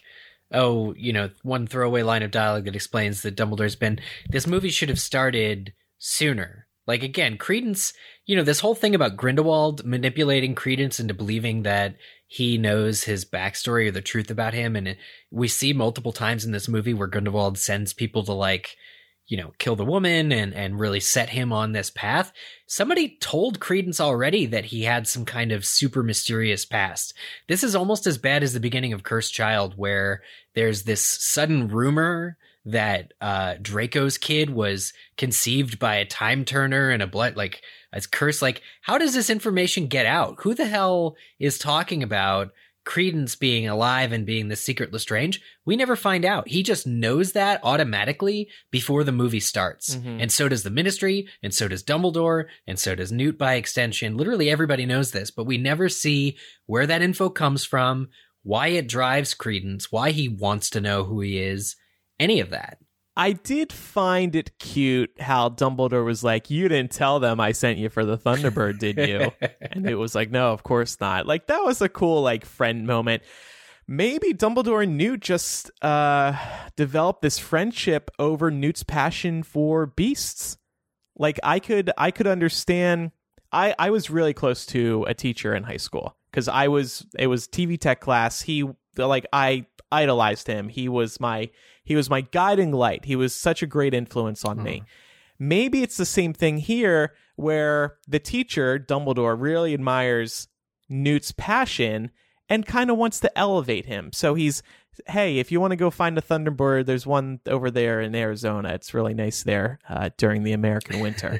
one throwaway line of dialogue that explains that Dumbledore's been... This movie should have started sooner. Like, again, Credence, this whole thing about Grindelwald manipulating Credence into believing that he knows his backstory or the truth about him. And we see multiple times in this movie where Grindelwald sends people to, kill the woman and really set him on this path. Somebody told Credence already that he had some kind of super mysterious past. This is almost as bad as the beginning of Cursed Child, where there's this sudden rumor that Draco's kid was conceived by a time turner and as cursed. Like, how does this information get out? Who the hell is talking about Credence being alive and being the secret Lestrange? We never find out. He just knows that automatically before the movie starts. And so does the Ministry, and so does Dumbledore, and so does Newt by extension. Literally everybody knows this, but we never see where that info comes from, why it drives Credence, why he wants to know who he is, any of that. I did find it cute how Dumbledore was like, you didn't tell them I sent you for the Thunderbird, did you? And it was like, no, of course not. Like, that was a cool, friend moment. Maybe Dumbledore and Newt just developed this friendship over Newt's passion for beasts. Like, I could understand... I was really close to a teacher in high school, because it was TV tech class. I idolized him. He was my guiding light. He was such a great influence on me. Maybe it's the same thing here, where the teacher, Dumbledore, really admires Newt's passion and kind of wants to elevate him. So he's, hey, if you want to go find a Thunderbird, there's one over there in Arizona. It's really nice there during the American winter.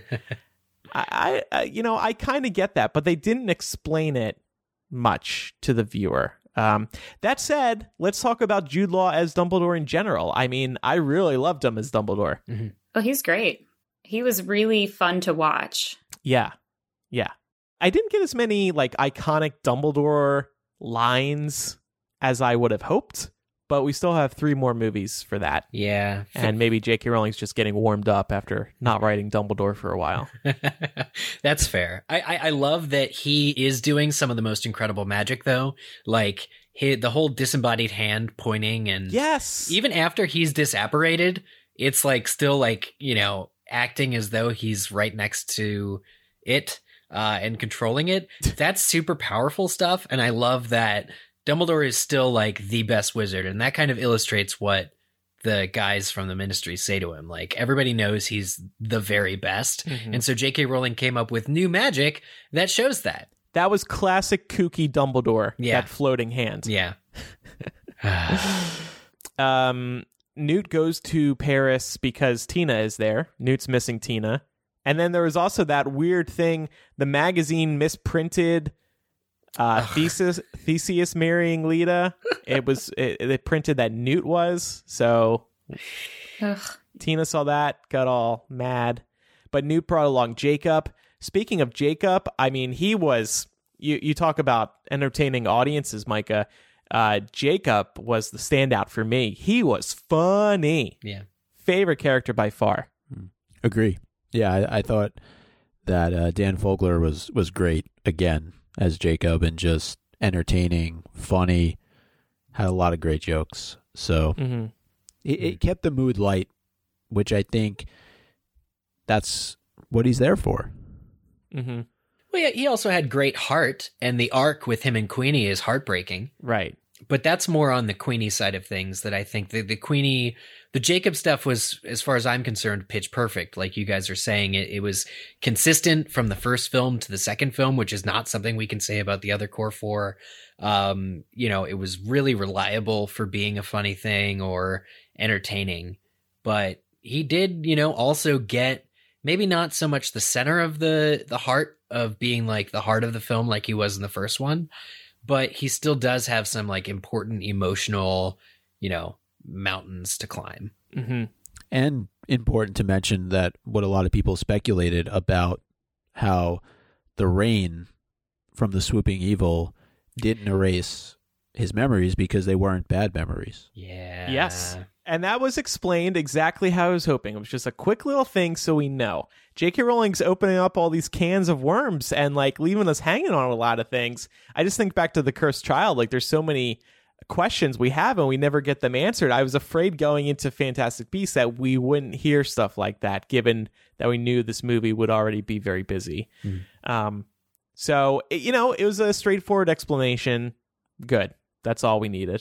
I kind of get that, but they didn't explain it much to the viewer. That said, let's talk about Jude Law as Dumbledore in general. I mean, I really loved him as Dumbledore. Oh, he's great. He was really fun to watch. Yeah. I didn't get as many iconic Dumbledore lines as I would have hoped, but we still have 3 more movies for that. Yeah. And maybe J.K. Rowling's just getting warmed up after not writing Dumbledore for a while. That's fair. I love that he is doing some of the most incredible magic, though. Like, the whole disembodied hand pointing, and yes, even after he's disapparated, it's still acting as though he's right next to it. and controlling it. That's super powerful stuff. And I love that Dumbledore is still like the best wizard. And that kind of illustrates what the guys from the Ministry say to him. Like, everybody knows he's the very best. Mm-hmm. And so J.K. Rowling came up with new magic that shows that. That was classic kooky Dumbledore. Yeah. That floating hand. Yeah. Newt goes to Paris because Tina is there. Newt's missing Tina. And then there was also that weird thing, the magazine misprinted Theseus marrying Leda. It printed that Newt was. So Ugh. Tina saw that, got all mad. But Newt brought along Jacob. Speaking of Jacob, I mean, he was, you talk about entertaining audiences, Micah. Jacob was the standout for me. He was funny. Yeah. Favorite character by far. Agree. Yeah, I thought that Dan Fogler was great again as Jacob, and just entertaining, funny, had a lot of great jokes. So it kept the mood light, which I think that's what he's there for. Mm-hmm. Well, yeah, he also had great heart, and the arc with him and Queenie is heartbreaking. Right. But that's more on the Queenie side of things, that I think the Queenie, the Jacob stuff was, as far as I'm concerned, pitch perfect. Like you guys are saying, it was consistent from the first film to the second film, which is not something we can say about the other core four. It was really reliable for being a funny thing or entertaining. But he did, also get maybe not so much the center of the heart of being like the heart of the film like he was in the first one, but he still does have some like important emotional, mountains to climb. Mm-hmm. And important to mention that what a lot of people speculated about how the rain from the swooping evil didn't erase his memories because they weren't bad memories. Yeah. Yes. And that was explained exactly how I was hoping. It was just a quick little thing so we know. J.K. Rowling's opening up all these cans of worms and like leaving us hanging on a lot of things. I just think back to The Cursed Child. Like there's so many questions we have and we never get them answered. I was afraid going into Fantastic Beasts that we wouldn't hear stuff like that, given that we knew this movie would already be very busy. So, it was a straightforward explanation. Good. That's all we needed.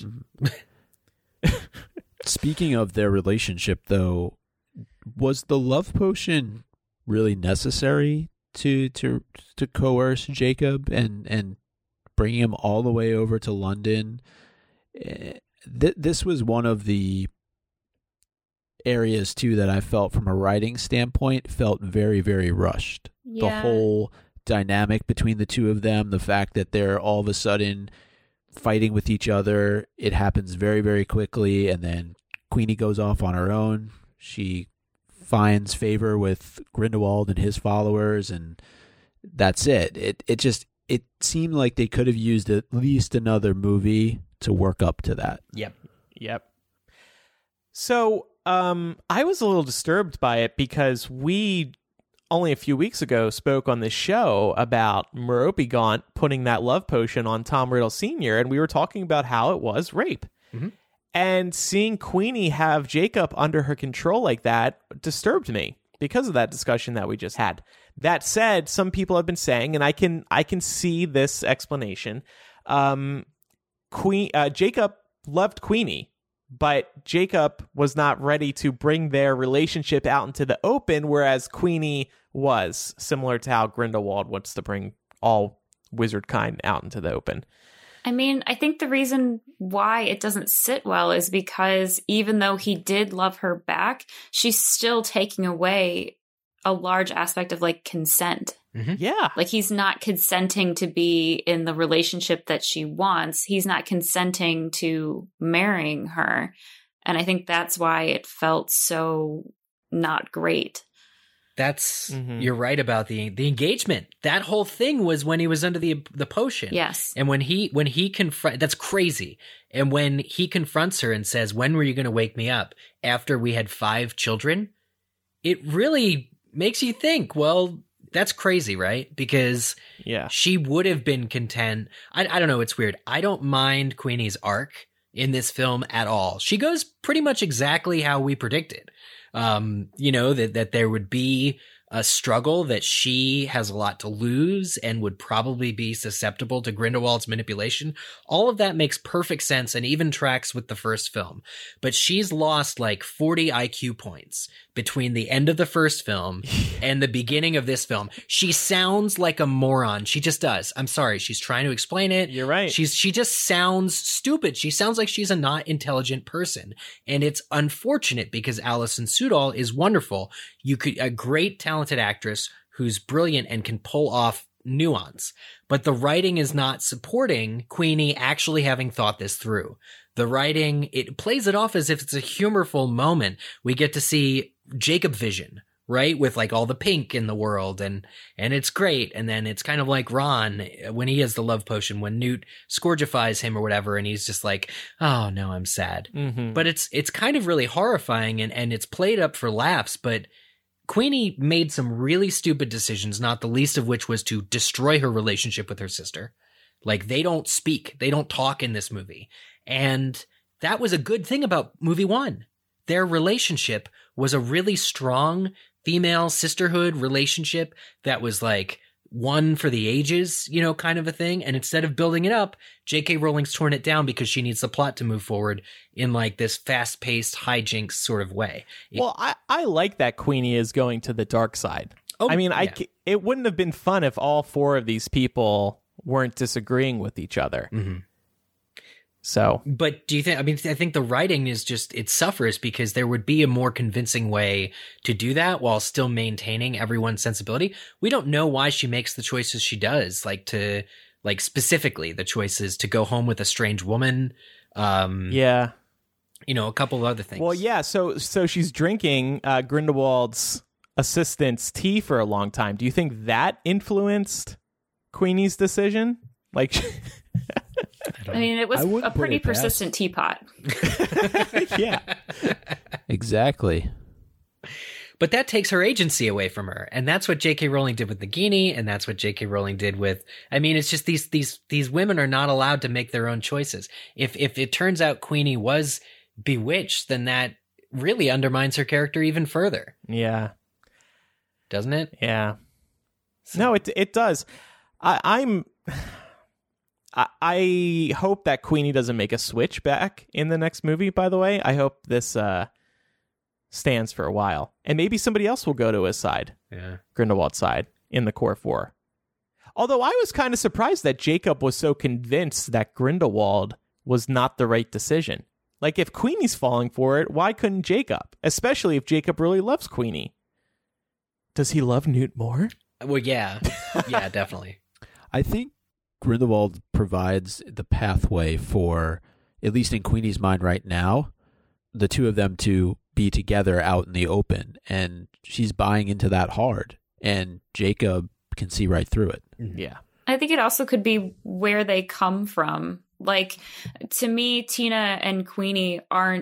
Speaking of their relationship, though, was the love potion really necessary to coerce Jacob and bring him all the way over to London? This was one of the areas, too, that I felt from a writing standpoint felt very, very rushed. Yeah. The whole dynamic between the two of them, the fact that they're all of a sudden fighting with each other, it happens very, very quickly, and then Queenie goes off on her own. She finds favor with Grindelwald and his followers, and that's it. It seemed like they could have used at least another movie to work up to that. Yep. So, I was a little disturbed by it because we only a few weeks ago spoke on this show about Merope Gaunt putting that love potion on Tom Riddle Sr., and we were talking about how it was rape. Mm-hmm. And seeing Queenie have Jacob under her control like that disturbed me because of that discussion that we just had. That said, some people have been saying, and I can see this explanation, Jacob loved Queenie, but Jacob was not ready to bring their relationship out into the open, whereas Queenie was, similar to how Grindelwald wants to bring all wizard kind out into the open. I mean, I think the reason why it doesn't sit well is because even though he did love her back, she's still taking away a large aspect of like consent. Mm-hmm. Yeah. Like he's not consenting to be in the relationship that she wants. He's not consenting to marrying her. And I think that's why it felt so not great. That's you're right about the engagement. That whole thing was when he was under the potion. Yes. And when he that's crazy. And when he confronts her and says, "When were you going to wake me up?" after we had 5 children, it really makes you think, well, that's crazy, right? Because she would have been content. I don't know, it's weird. I don't mind Queenie's arc in this film at all. She goes pretty much exactly how we predicted. That there would be a struggle that she has a lot to lose and would probably be susceptible to Grindelwald's manipulation. All of that makes perfect sense and even tracks with the first film. But she's lost like 40 IQ points between the end of the first film and the beginning of this film. She sounds like a moron. She just does. I'm sorry. She's trying to explain it. You're right. She just sounds stupid. She sounds like she's a not intelligent person. And it's unfortunate because Alison Sudol is wonderful. A great talented actress who's brilliant and can pull off nuance. But the writing is not supporting Queenie actually having thought this through. The writing, it plays it off as if it's a humorful moment. We get to see Jacob vision, right? With like all the pink in the world and it's great. And then it's kind of like Ron when he has the love potion, when Newt scourgifies him or whatever. And he's just like, oh no, I'm sad. Mm-hmm. But it's kind of really horrifying and it's played up for laughs, but Queenie made some really stupid decisions, not the least of which was to destroy her relationship with her sister. Like they don't speak, they don't talk in this movie. And that was a good thing about movie one. Their relationship was a really strong female sisterhood relationship that was like one for the ages, you know, kind of a thing. And instead of building it up, J.K. Rowling's torn it down because she needs the plot to move forward in like this fast-paced hijinks sort of way. Well, I like that Queenie is going to the dark side. Oh, I mean, yeah. it wouldn't have been fun if all four of these people weren't disagreeing with each other. Mm-hmm. So, but do you think, I mean, I think the writing is just, it suffers because there would be a more convincing way to do that while still maintaining everyone's sensibility. We don't know why she makes the choices she does, like specifically the choices to go home with a strange woman. yeah. You know, a couple of other things. Well, yeah. So she's drinking Grindelwald's assistant's tea for a long time. Do you think that influenced Queenie's decision? Like, I mean, it was I wouldn't a put pretty it past- persistent teapot. yeah. Exactly. But that takes her agency away from her. And that's what J.K. Rowling did with Nagini, and that's what J.K. Rowling did with, I mean, it's just these women are not allowed to make their own choices. If it turns out Queenie was bewitched, then that really undermines her character even further. Yeah. Doesn't it? Yeah. No, it does. I hope that Queenie doesn't make a switch back in the next movie, by the way. I hope this stands for a while. And maybe somebody else will go to his side, Yeah. Grindelwald's side, in the core four. Although I was kind of surprised that Jacob was so convinced that Grindelwald was not the right decision. Like, if Queenie's falling for it, why couldn't Jacob? Especially if Jacob really loves Queenie. Does he love Newt more? Well, yeah. Yeah, definitely. I think Grindelwald provides the pathway for, at least in Queenie's mind right now, the two of them to be together out in the open. And she's buying into that hard. And Jacob can see right through it. Yeah. I think it also could be where they come from. Like, to me, Tina and Queenie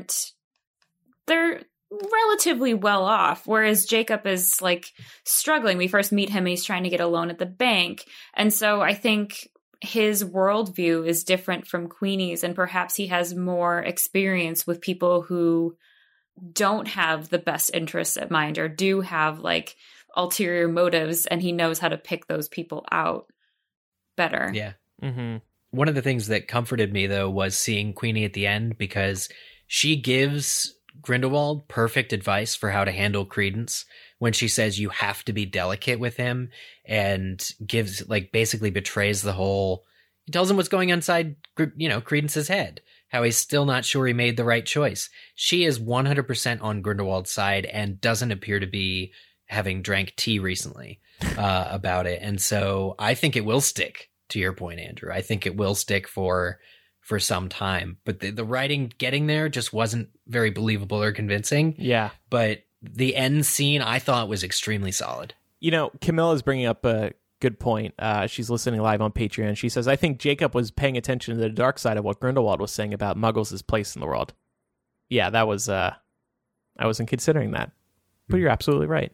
they're relatively well off, whereas Jacob is like struggling. We first meet him and he's trying to get a loan at the bank. And so I think his worldview is different from Queenie's, and perhaps he has more experience with people who don't have the best interests at mind or do have like ulterior motives, and he knows how to pick those people out better. Yeah. Mm-hmm. One of the things that comforted me, though, was seeing Queenie at the end, because she gives Grindelwald perfect advice for how to handle Credence when she says you have to be delicate with him, and gives, like, basically betrays the whole, he tells him what's going on inside, you know, Credence's head, how he's still not sure he made the right choice. She is 100% on Grindelwald's side and doesn't appear to be having drank tea recently about it. And so I think it will stick, to your point, Andrew. I think it will stick for some time, but the writing getting there just wasn't very believable or convincing. Yeah. But the end scene I thought was extremely solid. You know, Camilla is bringing up a good point. She's listening live on Patreon. She says, I think Jacob was paying attention to the dark side of what Grindelwald was saying about Muggles' place in the world. Yeah, that was, I wasn't considering that, but you're absolutely right.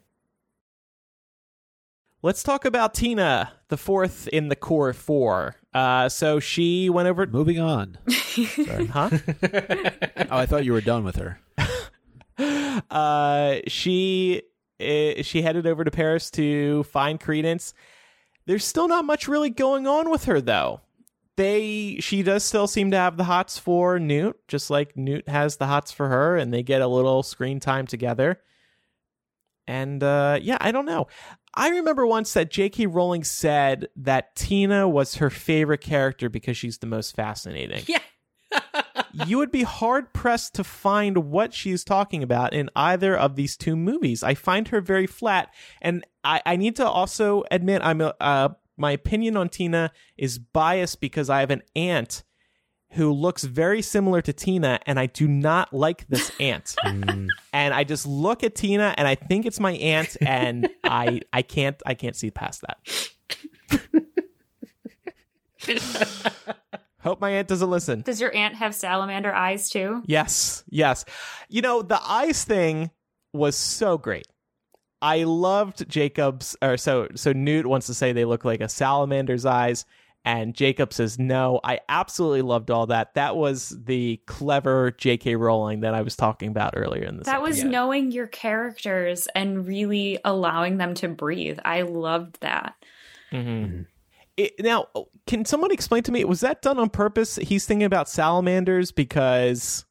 Let's talk about Tina, the fourth in the core four. So she went over... Moving on. Sorry. Huh? Oh, I thought you were done with her. She she headed over to Paris to find Credence. There's still not much really going on with her, though. She does still seem to have the hots for Newt, just like Newt has the hots for her, and they get a little screen time together. And I don't know. I remember once that J.K. Rowling said that Tina was her favorite character because she's the most fascinating. Yeah. You would be hard-pressed to find what she's talking about in either of these two movies. I find her very flat, and I need to also admit my opinion on Tina is biased because I have an aunt who looks very similar to Tina, and I do not like this aunt. And I just look at Tina, and I think it's my aunt, and I can't see past that. Hope my aunt doesn't listen. Does your aunt have salamander eyes too? Yes. You know, the eyes thing was so great. I loved Jacob's, so Newt wants to say they look like a salamander's eyes, and Jacob says no. I absolutely loved all that. That was the clever J.K. Rowling that I was talking about earlier in this That was episode. knowing your characters and really allowing them to breathe. I loved that. Mm-hmm. Now, can someone explain to me, was that done on purpose? He's thinking about salamanders because,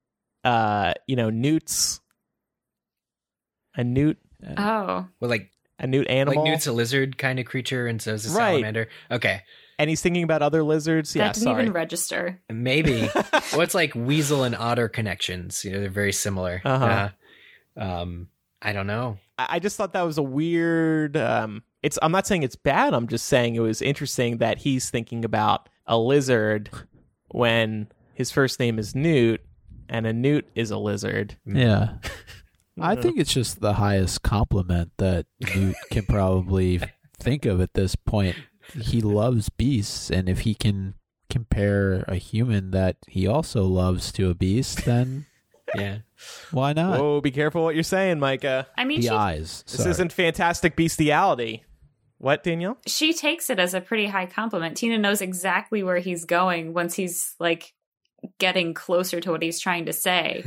Newt's a newt. Oh. Well, like A newt animal. Like Newt's a lizard kind of creature, and so is a Right. salamander. Okay. And he's thinking about other lizards. That Yeah, didn't sorry. even register. Maybe. Well, it's like weasel and otter connections. They're very similar. Uh-huh. I don't know. I just thought that was a weird. I'm not saying it's bad. I'm just saying it was interesting that he's thinking about a lizard when his first name is Newt, and a newt is a lizard. Yeah. I think it's just the highest compliment that Newt can probably think of at this point. He loves beasts, and if he can compare a human that he also loves to a beast, then Yeah. why not? Whoa, be careful what you're saying, Micah. I mean, The eyes. This Sorry. isn't fantastic bestiality. What, Danielle? she takes it as a pretty high compliment. Tina knows exactly where he's going once he's like getting closer to what he's trying to say.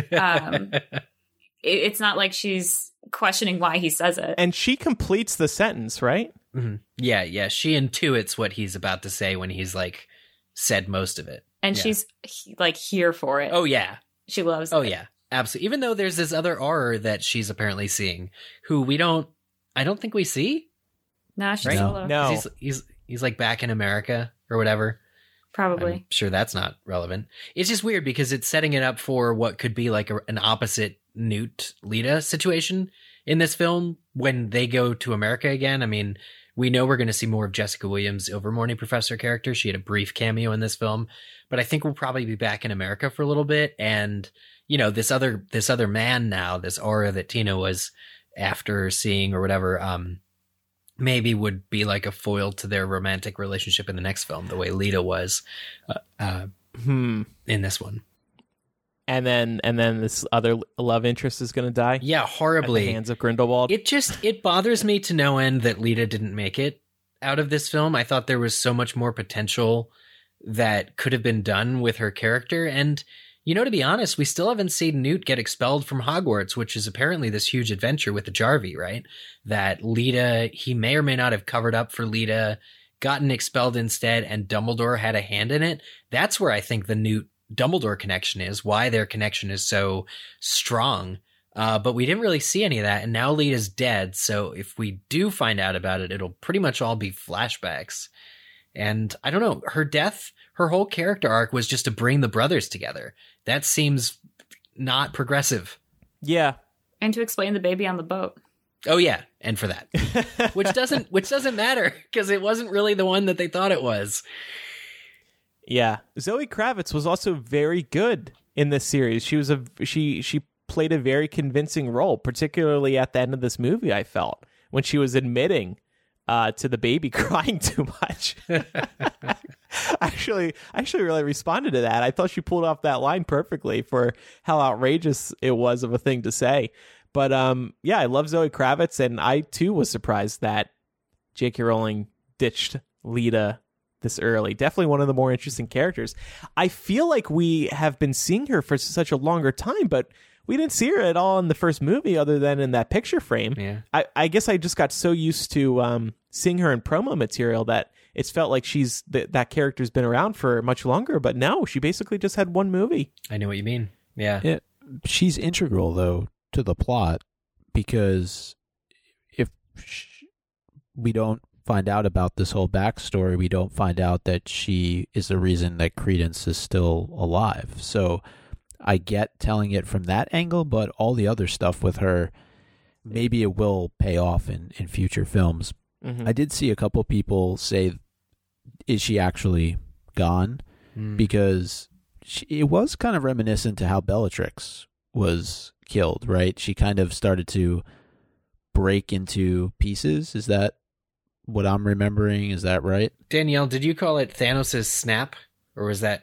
It's not like she's questioning why he says it. And she completes the sentence, right? Mm-hmm. Yeah. She intuits what he's about to say when he's like said most of it. And Yeah. she's like here for it. Oh, yeah. She loves Oh, it. yeah. Absolutely. Even though there's this other R that she's apparently seeing, who I don't think we see. No, she's Right? solo. No. He's like back in America or whatever. Probably. I'm sure that's not relevant. It's just weird because it's setting it up for what could be like an opposite Newt Lita situation in this film when they go to America again. I mean, we know we're going to see more of Jessica Williams' Overmorning Professor character. She had a brief cameo in this film, but I think we'll probably be back in America for a little bit. And, this other man now, this aura that Tina was after seeing or whatever, maybe would be like a foil to their romantic relationship in the next film, the way Lita was in this one. And then this other love interest is going to die. Yeah, At the horribly. hands of Grindelwald. It bothers me to no end that Lita didn't make it out of this film. I thought there was so much more potential that could have been done with her character. And, to be honest, we still haven't seen Newt get expelled from Hogwarts, which is apparently this huge adventure with the Jarvie, right? That Lita, he may or may not have covered up for Lita, gotten expelled instead, and Dumbledore had a hand in it. That's where I think the Newt Dumbledore connection is, why their connection is so strong. But we didn't really see any of that, and now Lita's dead, so if we do find out about it, it'll pretty much all be flashbacks. And I don't know, her death, her whole character arc was just to bring the brothers together. That seems not progressive. Yeah. And to explain the baby on the boat. Oh yeah, and for that. which doesn't matter, because it wasn't really the one that they thought it was. Yeah. Zoe Kravitz was also very good in this series. She played a very convincing role, particularly at the end of this movie, I felt, when she was admitting to the baby crying too much. I actually really responded to that. I thought she pulled off that line perfectly for how outrageous it was of a thing to say. But I love Zoe Kravitz, and I too was surprised that J.K. Rowling ditched Lita this early. Definitely one of the more interesting characters. I feel like we have been seeing her for such a longer time, but we didn't see her at all in the first movie other than in that picture frame. Yeah. I guess I just got so used to seeing her in promo material that it's felt like that character's been around for much longer. But no, she basically just had one movie. I know what you mean. Yeah. She's integral, though, to the plot, because if we don't find out about this whole backstory, we don't find out that she is the reason that Credence is still alive. So I get telling it from that angle, but all the other stuff with her, maybe it will pay off in future films. Mm-hmm. I did see a couple people say, is she actually gone? Because it was kind of reminiscent to how Bellatrix was killed, right? She kind of started to break into pieces. Is that what I'm remembering? Is that right? Danielle, did you call it Thanos' snap? Or was that...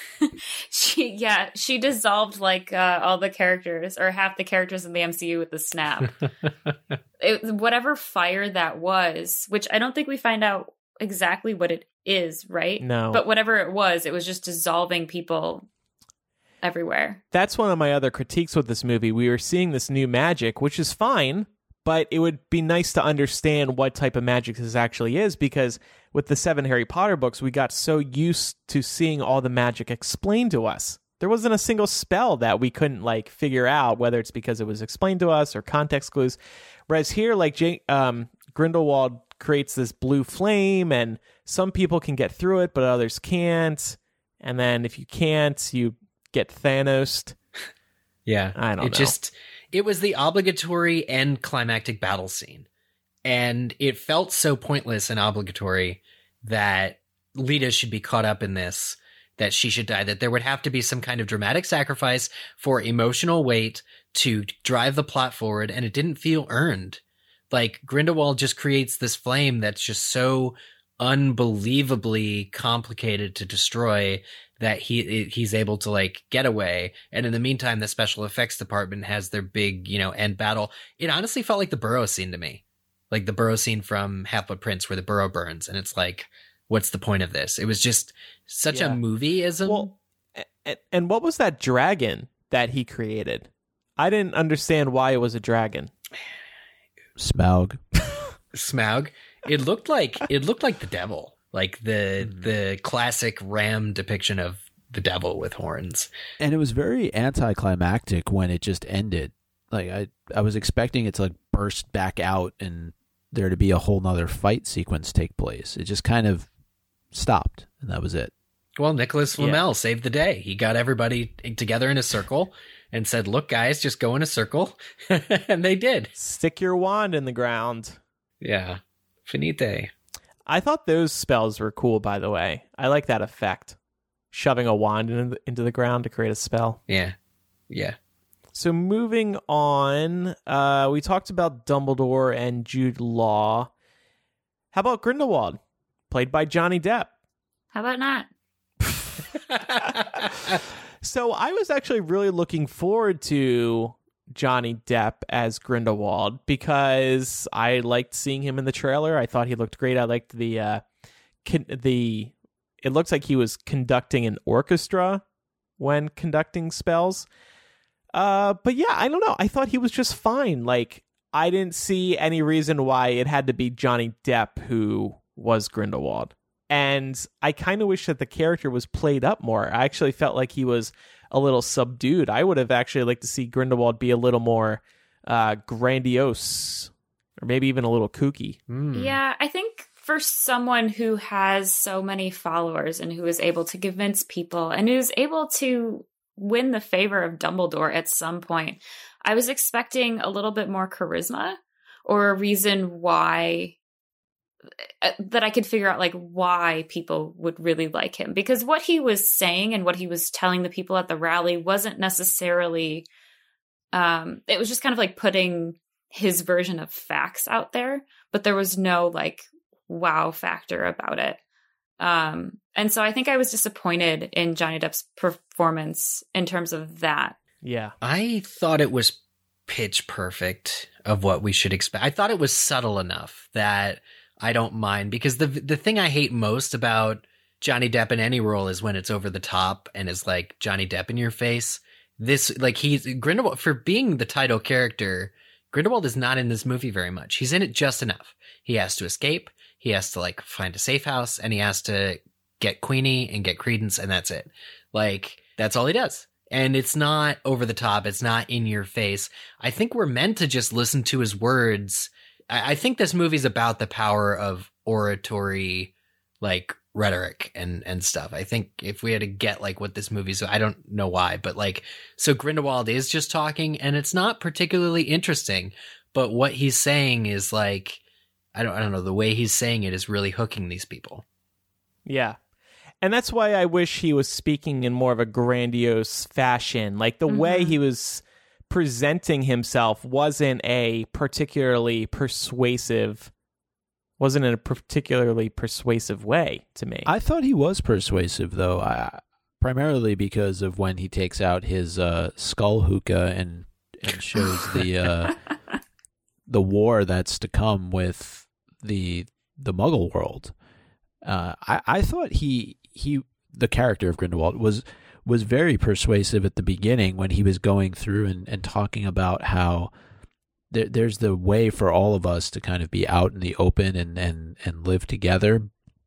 She dissolved like all the characters, or half the characters in the MCU with the snap. Whatever fire that was, which I don't think we find out exactly what it is, right? No. But whatever it was just dissolving people everywhere. That's one of my other critiques with this movie. We were seeing this new magic, which is fine, but it would be nice to understand what type of magic this actually is, because with the 7 Harry Potter books, we got so used to seeing all the magic explained to us. There wasn't a single spell that we couldn't figure out, whether it's because it was explained to us or context clues. Whereas here, Grindelwald creates this blue flame, and some people can get through it, but others can't. And then if you can't, you get Thanos'd. Yeah. I don't know. It was the obligatory end climactic battle scene. And it felt so pointless and obligatory that Lita should be caught up in this, that she should die, that there would have to be some kind of dramatic sacrifice for emotional weight to drive the plot forward, and it didn't feel earned. Grindelwald just creates this flame that's just so unbelievably complicated to destroy that he's able to get away. And in the meantime, the special effects department has their big, end battle. It honestly felt like the Burrow scene to me. Like the Burrow scene from Half-Blood Prince where the Burrow burns. And it's what's the point of this? It was just such a movieism. Well, and what was that dragon that he created? I didn't understand why it was a dragon. Smaug. It looked like the devil. The classic Ram depiction of the devil with horns. And it was very anticlimactic when it just ended. I was expecting it to burst back out and there to be a whole nother fight sequence take place. It just kind of stopped, and that was it. Well, Nicholas Flamel saved the day. He got everybody together in a circle and said, look, guys, just go in a circle. And they did. Stick your wand in the ground. Yeah. Finite. I thought those spells were cool, by the way. I like that effect. Shoving a wand into the ground to create a spell. Yeah. Yeah. So moving on, we talked about Dumbledore and Jude Law. How about Grindelwald, played by Johnny Depp? How about not? So I was actually really looking forward to Johnny Depp as Grindelwald because I liked seeing him in the trailer. I thought he looked great. I liked it looks like he was conducting an orchestra when conducting spells. But yeah, I don't know. I thought he was just fine. I didn't see any reason why it had to be Johnny Depp who was Grindelwald. And I kind of wish that the character was played up more. I actually felt like he was a little subdued. I would have actually liked to see Grindelwald be a little more grandiose, or maybe even a little kooky. Yeah, I think for someone who has so many followers and who is able to convince people and who's able to win the favor of Dumbledore at some point, I was expecting a little bit more charisma or a reason why that I could figure out why people would really like him, because what he was saying and what he was telling the people at the rally wasn't necessarily it was just kind of putting his version of facts out there, but there was no wow factor about it. And so I think I was disappointed in Johnny Depp's performance in terms of that. Yeah. I thought it was pitch perfect of what we should expect. I thought it was subtle enough that I don't mind, because the thing I hate most about Johnny Depp in any role is when it's over the top and is Johnny Depp in your face. this, like, he's Grindelwald, for being the title character, Grindelwald is not in this movie very much. He's in it just enough. He has to escape. He has to, like, find a safe house, and he has to get Queenie and get Credence, and that's it. Like, that's all he does. And it's not over the top. It's not in your face. I think we're meant to just listen to his words. I think this movie's about the power of oratory, like, rhetoric and stuff. I think if we had to get, like, what this movie's, I don't know why, but, like, so Grindelwald is just talking, and it's not particularly interesting, but what he's saying is, like, I don't know, the way he's saying it is really hooking these people. Yeah. And that's why I wish he was speaking in more of a grandiose fashion. Like, the way he was presenting himself wasn't in a particularly persuasive way to me. I thought he was persuasive, though, primarily because of when he takes out his skull hookah and shows the war that's to come with the Muggle world. I thought the character of Grindelwald was very persuasive at the beginning when he was going through and talking about how there's the way for all of us to kind of be out in the open and live together,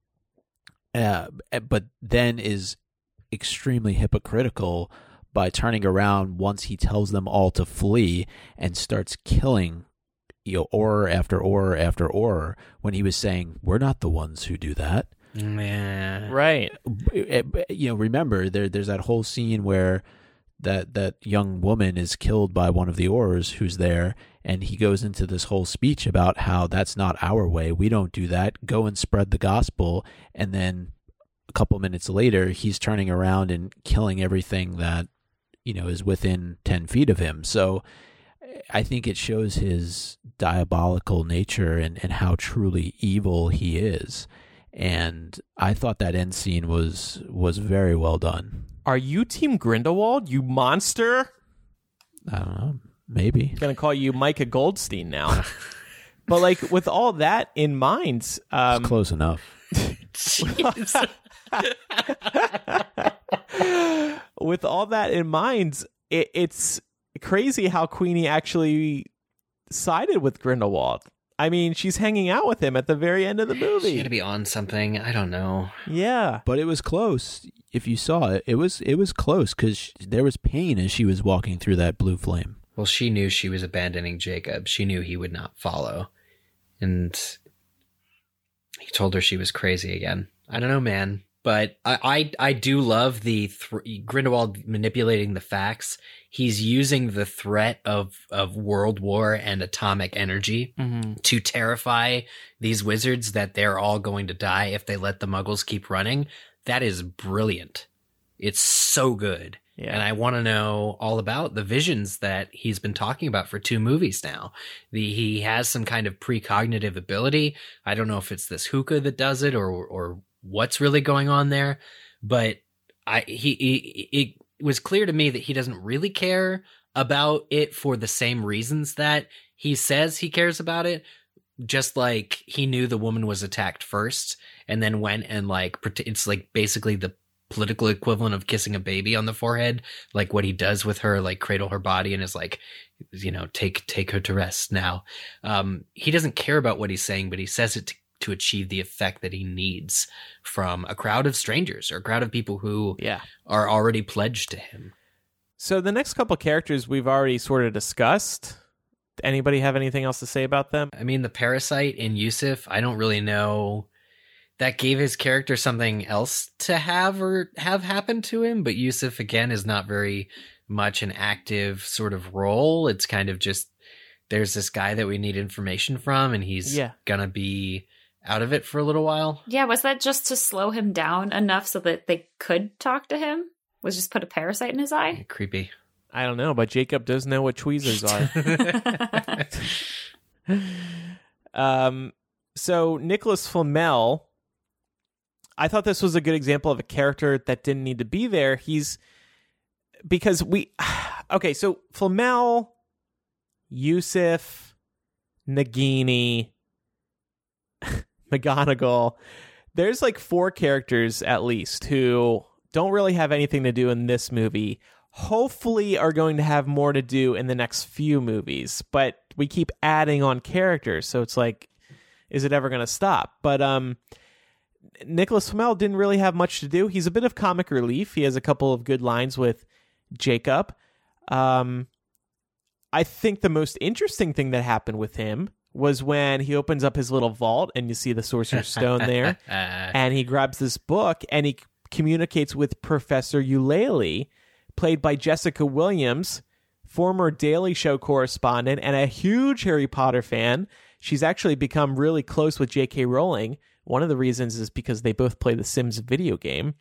but then is extremely hypocritical by turning around once he tells them all to flee and starts killing, aura after aura after aura, when he was saying, we're not the ones who do that. Man. Right. Remember, there's that whole scene where that young woman is killed by one of the Aurors who's there, and he goes into this whole speech about how that's not our way. We don't do that. Go and spread the gospel. And then a couple minutes later, he's turning around and killing everything that, is within 10 feet of him. So I think it shows his diabolical nature and how truly evil he is. And I thought that end scene was very well done. Are you Team Grindelwald, you monster? I don't know. Maybe. I'm going to call you Micah Goldstein now. But, like, with all that in mind... it's close enough. With all that in mind, it's crazy how Queenie actually sided with Grindelwald. I mean, she's hanging out with him at the very end of the movie. She had to be on something. I don't know. Yeah. But it was close. If you saw it, it was close because there was pain as she was walking through that blue flame. Well, she knew she was abandoning Jacob. She knew he would not follow. And he told her she was crazy again. I don't know, man. But I do love the Grindelwald manipulating the facts. He's using the threat of world war and atomic energy to terrify these wizards that they're all going to die if they let the Muggles keep running. That is brilliant. It's so good. Yeah. And I want to know all about the visions that he's been talking about for 2 movies now. He has some kind of precognitive ability. I don't know if it's this hookah that does it or what's really going on there, but it was clear to me that he doesn't really care about it for the same reasons that he says he cares about it. Just like he knew the woman was attacked first and then went and it's like basically the political equivalent of kissing a baby on the forehead, like what he does with her, like cradle her body and is like, take her to rest now. He doesn't care about what he's saying, but he says it to achieve the effect that he needs from a crowd of strangers or a crowd of people who are already pledged to him. So the next couple characters we've already sort of discussed. Anybody have anything else to say about them? I mean, the parasite in Yusuf, I don't really know. That gave his character something else to have happened to him, but Yusuf, again, is not very much an active sort of role. It's kind of just, there's this guy that we need information from, and he's gonna be out of it for a little while. Yeah, was that just to slow him down enough so that they could talk to him? Was just put a parasite in his eye? Creepy. I don't know, but Jacob does know what tweezers are. So Nicholas Flamel, I thought this was a good example of a character that didn't need to be there. So Flamel, Yusuf, Nagini, McGonagall, there's like 4 characters at least who don't really have anything to do in this movie, hopefully are going to have more to do in the next few movies, but we keep adding on characters, so it's like, is it ever going to stop? But Nicholas Flamel didn't really have much to do. He's a bit of comic relief. He has a couple of good lines with Jacob. I think the most interesting thing that happened with him was when he opens up his little vault and you see the Sorcerer's Stone there, and he grabs this book and he communicates with Professor Eulalie, played by Jessica Williams, former Daily Show correspondent and a huge Harry Potter fan. She's actually become really close with J.K. Rowling. One of the reasons is because they both play the Sims video game.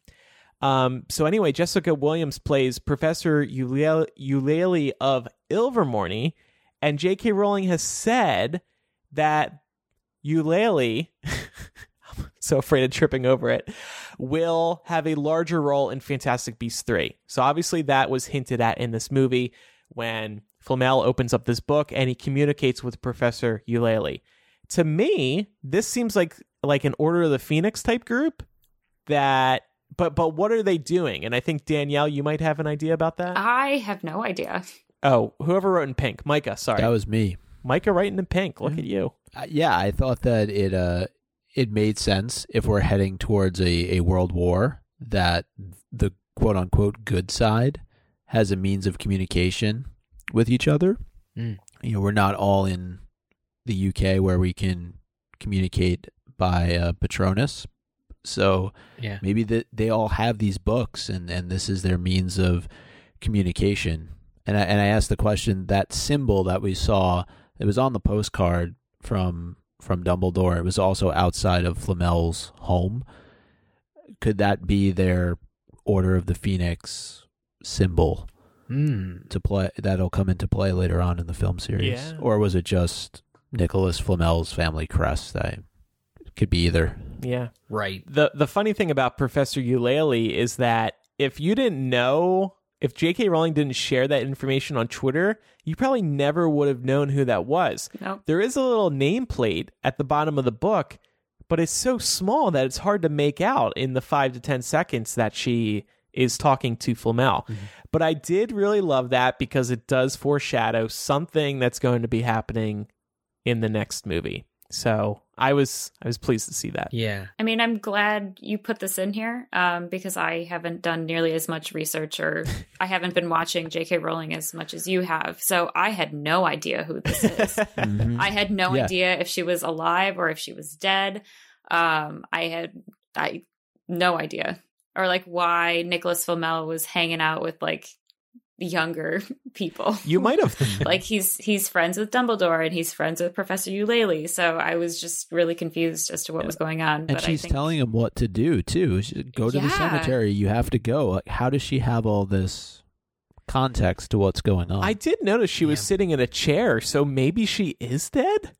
So anyway, Jessica Williams plays Professor Eulalie of Ilvermorny, and J.K. Rowling has said that Eulalie, I'm so afraid of tripping over it, will have a larger role in Fantastic Beasts 3. So obviously that was hinted at in this movie when Flamel opens up this book and he communicates with Professor Eulalie. To me, this seems like an Order of the Phoenix type group that... But what are they doing? And I think, Danielle, you might have an idea about that. I have no idea. Oh, whoever wrote in pink. Micah, sorry. That was me. Micah writing in pink. Look at you. Yeah, I thought that it made sense if we're heading towards a world war, that the quote-unquote good side has a means of communication with each other. You know, we're not all in the UK where we can communicate by Patronus. So maybe they all have these books and this is their means of communication. And I asked the question, that symbol that we saw, it was on the postcard from Dumbledore. It was also outside of Flamel's home. Could that be their Order of the Phoenix symbol to play? That'll come into play later on in the film series. Yeah. Or was it just Nicholas Flamel's family crest? Could be either. Yeah. Right. The funny thing about Professor Eulalie is that if you didn't know, if J.K. Rowling didn't share that information on Twitter, you probably never would have known who that was. Nope. There is a little nameplate at the bottom of the book, but it's so small that it's hard to make out in the 5 to 10 seconds that she is talking to Flamel. Mm-hmm. But I did really love that because it does foreshadow something that's going to be happening in the next movie. So I was pleased to see that. Yeah. I mean, I'm glad you put this in here because I haven't done nearly as much research, or I haven't been watching J.K. Rowling as much as you have. So I had no idea who this is. I had no idea if she was alive or if she was dead. I no idea. Or like why Nicholas Flamel was hanging out with like younger people. You might have. Like he's friends with Dumbledore and he's friends with Professor Eulalie. So I was just really confused as to what was going on. And she's telling him what to do too. Go to the cemetery. You have to go. Like, how does she have all this context to what's going on? I did notice she was sitting in a chair, so maybe she is dead.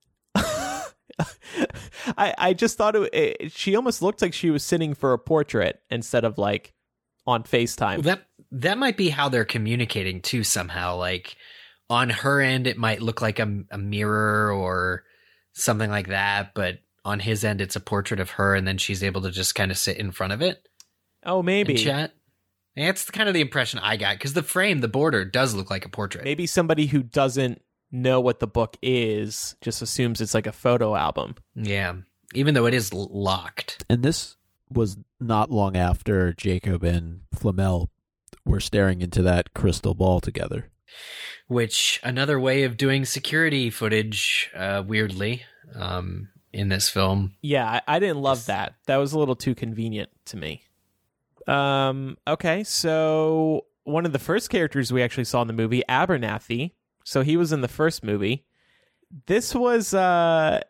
I just thought she almost looked like she was sitting for a portrait instead of like on FaceTime. Well, that might be how they're communicating too somehow. Like on her end, it might look like a mirror or something like that, but on his end, it's a portrait of her, and then she's able to just kind of sit in front of it. Oh, maybe. And chat. That's kind of the impression I got, because the frame, the border, does look like a portrait. Maybe somebody who doesn't know what the book is just assumes it's like a photo album. Yeah, even though it is locked. And this was not long after Jacob and Flamel were staring into that crystal ball together. Which, another way of doing security footage, weirdly, in this film. Yeah, I didn't love that. That was a little too convenient to me. Okay, so one of the first characters we actually saw in the movie, Abernathy. So he was in the first movie. This was, so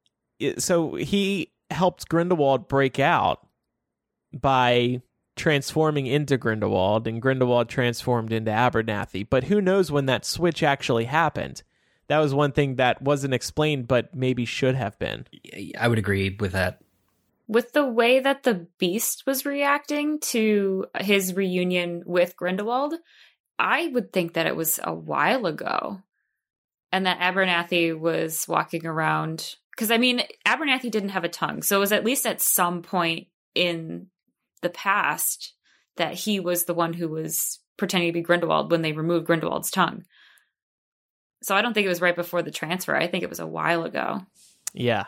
he helped Grindelwald break out by transforming into Grindelwald, and Grindelwald transformed into Abernathy. But who knows when that switch actually happened? That was one thing that wasn't explained, but maybe should have been. I would agree with that. With the way that the Beast was reacting to his reunion with Grindelwald, I would think that it was a while ago. And that Abernathy was walking around. Because, I mean, Abernathy didn't have a tongue. So it was at least at some point in the past that he was the one who was pretending to be Grindelwald when they removed Grindelwald's tongue. So I don't think it was right before the transfer. I think it was a while ago. Yeah.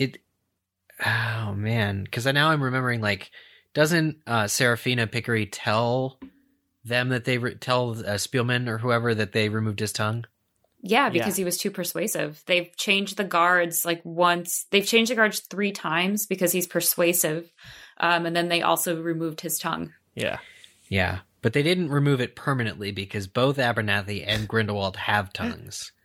Oh man, because now I'm remembering, like, doesn't Serafina Pickery tell them that tell Spielman or whoever that they removed his tongue? Yeah, because he was too persuasive. They've changed the guards once. They've changed the guards 3 times because he's persuasive. And then they also removed his tongue. Yeah. Yeah. But they didn't remove it permanently because both Abernathy and Grindelwald have tongues.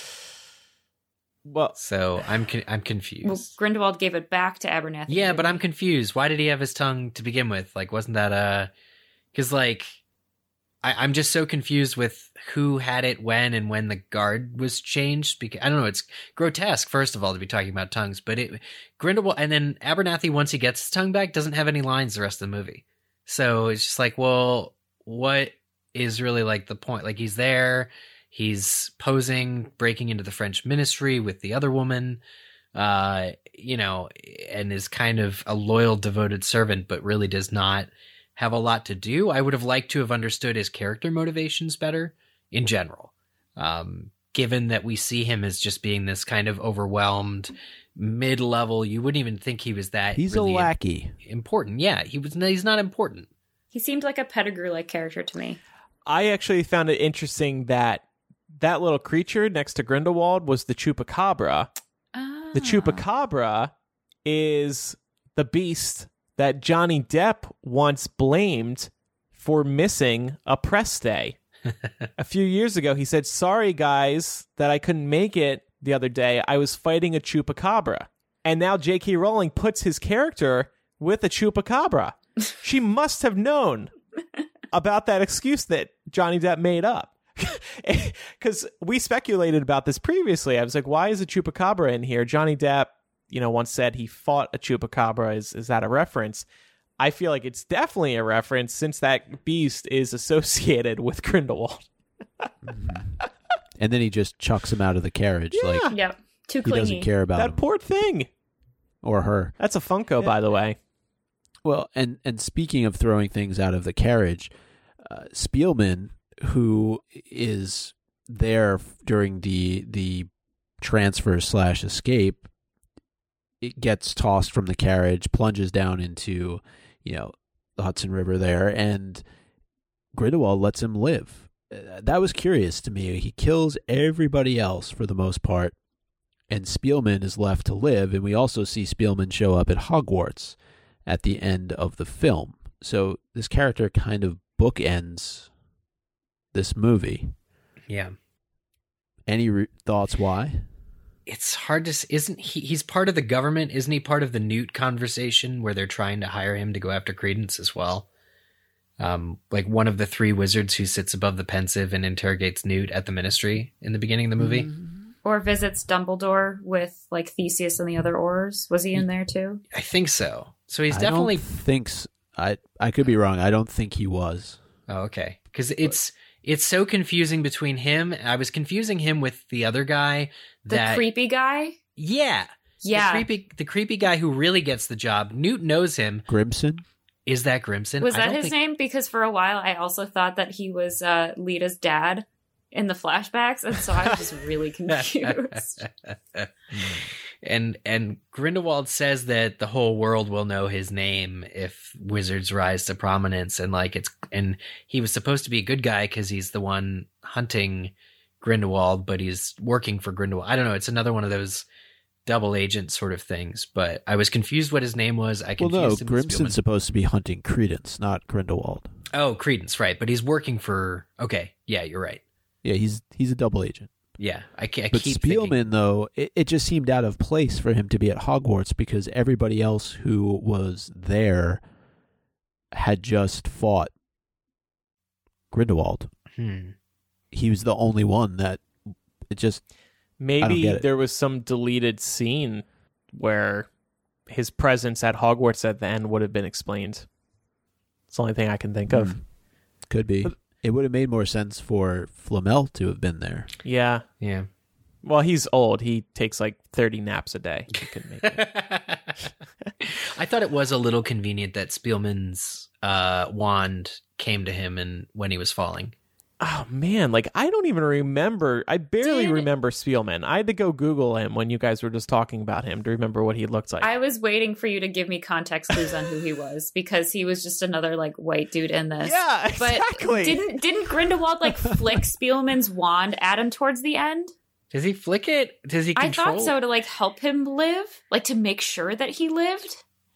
Well, so I'm confused. Well, Grindelwald gave it back to Abernathy. Yeah, but I'm confused. Why did he have his tongue to begin with? Like, wasn't that because, like, I'm just so confused with who had it when and when the guard was changed. Because I don't know, it's grotesque, first of all, to be talking about tongues. But Grindelwald, and then Abernathy, once he gets his tongue back, doesn't have any lines the rest of the movie. So it's just like, well, what is really, like, the point? Like, he's there, he's posing, breaking into the French ministry with the other woman, you know, and is kind of a loyal, devoted servant, but really does not have a lot to do. I would have liked to have understood his character motivations better in general, given that we see him as just being this kind of overwhelmed mid-level. You wouldn't even think he was that. He's really a lackey. Important. Yeah, he's not important. He seemed like a Pettigrew-like character to me. I actually found it interesting that little creature next to Grindelwald was the Chupacabra. Ah. The Chupacabra is the beast that Johnny Depp once blamed for missing a press day. A few years ago, he said, "Sorry, guys, that I couldn't make it the other day. I was fighting a Chupacabra." And now J.K. Rowling puts his character with a Chupacabra. She must have known about that excuse that Johnny Depp made up. Because we speculated about this previously. I was like, why is a Chupacabra in here? Johnny Depp, once said he fought a Chupacabra. Is that a reference? I feel like it's definitely a reference since that beast is associated with Grindelwald. And then he just chucks him out of the carriage. Yeah. Like, Yep. Too he clingy. doesn't care about That him poor thing. or her. That's a Funko, by the way. Well, and speaking of throwing things out of the carriage, Spielman, who is there during the transfer / escape, it gets tossed from the carriage, plunges down into, the Hudson River there, and Grindelwald lets him live. That was curious to me. He kills everybody else for the most part, and Spielman is left to live, and we also see Spielman show up at Hogwarts at the end of the film. So this character kind of bookends this movie. Yeah. Any thoughts why? It's hard to... Isn't he's part of the government? Isn't he part of the Newt conversation where they're trying to hire him to go after Credence as well? Like one of the 3 wizards who sits above the Pensieve and interrogates Newt at the Ministry in the beginning of the movie. Mm-hmm. Or visits Dumbledore with like Theseus and the other Aurors. Was he in there too? I think so. So he's I definitely... don't think so. I could be wrong. I don't think he was. Oh, okay. Because it's so confusing between him. I was confusing him with the other guy. The creepy guy? Yeah. Yeah. The creepy guy who really gets the job. Newt knows him. Grimson? Is that Grimson? Was that his name? Because for a while I also thought that he was Lita's dad in the flashbacks, and so I was just really confused. And Grindelwald says that the whole world will know his name if wizards rise to prominence, and he was supposed to be a good guy because he's the one hunting Grindelwald, but he's working for Grindelwald. I don't know. It's another one of those double agent sort of things, but I was confused what his name was. I confused him. Grimson's supposed to be hunting Credence, not Grindelwald. Oh, Credence, right? But he's working for. Okay, yeah, you're right. Yeah, he's a double agent. Yeah, I but keep Spielman, thinking. though, it just seemed out of place for him to be at Hogwarts because everybody else who was there had just fought Grindelwald. He was the only one that it just... Maybe there was some deleted scene where his presence at Hogwarts at the end would have been explained. It's the only thing I can think of. Could be. It would have made more sense for Flamel to have been there. Yeah. Yeah. Well, he's old. He takes like 30 naps a day. He couldn't make it. I thought it was a little convenient that Spielman's wand came to him and when he was falling. Oh man, like I don't even remember. I barely remember Spielman. I had to go Google him when you guys were just talking about him to remember what he looked like. I was waiting for you to give me context clues on who he was because he was just another like white dude in this. Yeah, exactly. But didn't Grindelwald like flick Spielman's wand at him towards the end? Does he flick it? Does he control? I thought so, to like help him live, like to make sure that he lived.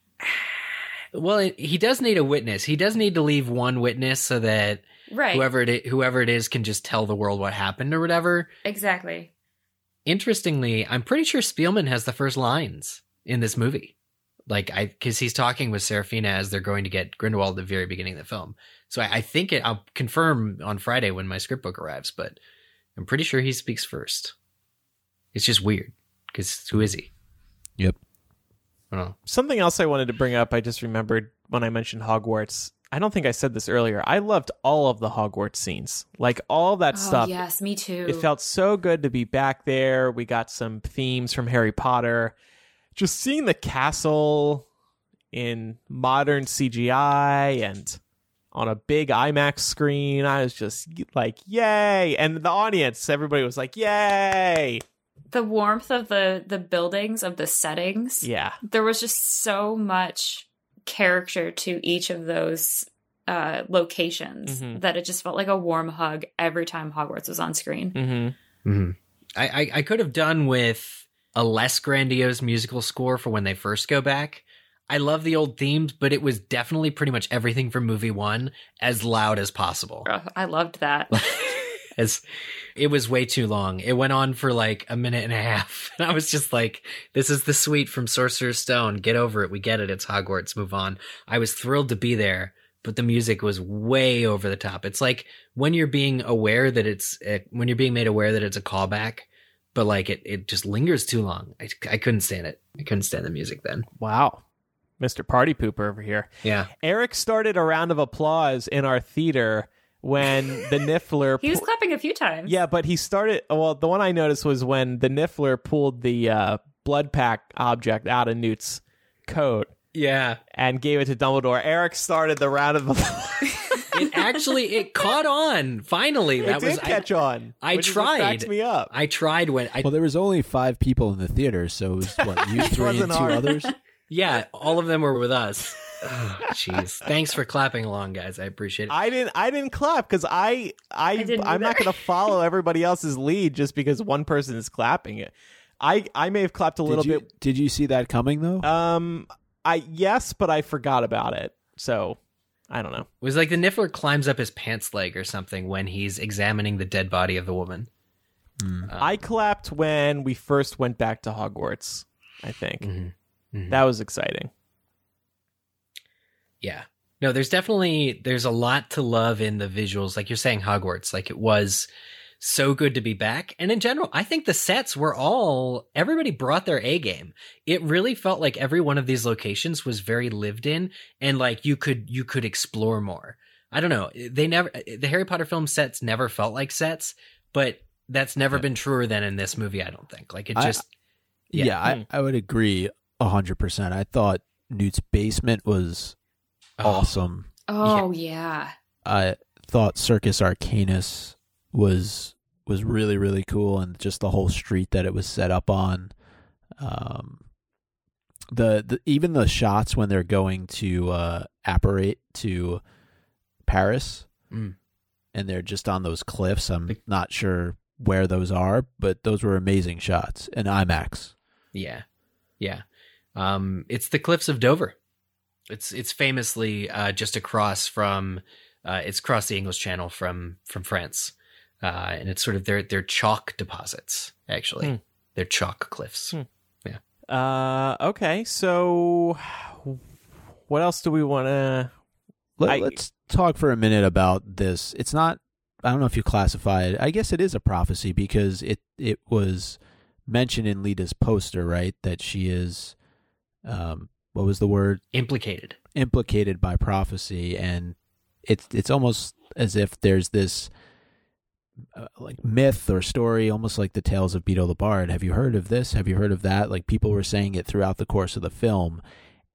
Well, he does need a witness. He does need to leave one witness so that whoever it is can just tell the world what happened or whatever. Exactly. Interestingly, I'm pretty sure Spielman has the first lines in this movie. Because he's talking with Serafina as they're going to get Grindelwald at the very beginning of the film. So I think I'll confirm on Friday when my script book arrives, but I'm pretty sure he speaks first. It's just weird because who is he? Yep. Something else I wanted to bring up, I just remembered when I mentioned Hogwarts. I don't think I said this earlier. I loved all of the Hogwarts scenes. Like all that stuff. Yes, me too. It felt so good to be back there. We got some themes from Harry Potter. Just seeing the castle in modern CGI and on a big IMAX screen, I was just like, yay. And the audience, everybody was like, yay. The warmth of the buildings, of the settings. Yeah. There was just so much character to each of those locations that it just felt like a warm hug every time Hogwarts was on screen. I could have done with a less grandiose musical score for when they first go back. I love the old themes, but it was definitely pretty much everything from movie one as loud as possible. Oh, I loved that. As it was way too long. It went on for like a minute and a half. And I was just like, this is the suite from Sorcerer's Stone. Get over it. We get it. It's Hogwarts. Move on. I was thrilled to be there, but the music was way over the top. It's like when you're being aware that when you're being made aware that it's a callback, but like it just lingers too long. I couldn't stand it. I couldn't stand the music then. Wow. Mr. Party Pooper over here. Yeah. Eric started a round of applause in our theater when the Niffler... He was clapping a few times. Yeah, but he started... Well, the one I noticed was when the Niffler pulled the blood pack object out of Newt's coat. Yeah. And gave it to Dumbledore. Eric started the round of applause. It caught on. Finally. It did catch on. I tried. Cracks me up. I tried when... Well, there was only 5 people in the theater, so it was, what, you 3 and 2 others? Yeah, all of them were with us. Oh, jeez. Thanks for clapping along, guys. I appreciate it. I didn't clap because I'm not going to follow everybody else's lead just because one person is clapping it. I may have clapped a little bit. Did you see that coming though? Yes, but I forgot about it. So I don't know. It was like the Niffler climbs up his pants leg or something when he's examining the dead body of the woman. I clapped when we first went back to Hogwarts, I think. That was exciting. Yeah. No, there's a lot to love in the visuals. Like you're saying, Hogwarts, like it was so good to be back. And in general, I think the sets were everybody brought their A game. It really felt like every one of these locations was very lived in and like you could explore more. I don't know. The Harry Potter film sets never felt like sets, but that's never been truer than in this movie, I don't think. Like it just... I would agree 100%. I thought Newt's basement was awesome. Oh, yeah. I thought Circus Arcanus was really, really cool, and just the whole street that it was set up on. Even the shots when they're going to apparate to Paris, and they're just on those cliffs. I'm not sure where those are, but those were amazing shots in IMAX. Yeah. Yeah. It's the cliffs of Dover. It's famously just across from it's across the English Channel from France, and it's sort of they're chalk deposits. Actually, they're chalk cliffs. Yeah. Okay. So, what else do we want to? Let's talk for a minute about this. It's not. I don't know if you classify it. I guess it is a prophecy because it was mentioned in Lita's poster, right? That she is. What was the word? Implicated by prophecy, and it's almost as if there's this like myth or story, almost like the Tales of Beedle the Bard. Have you heard of this? Have you heard of that? Like people were saying it throughout the course of the film,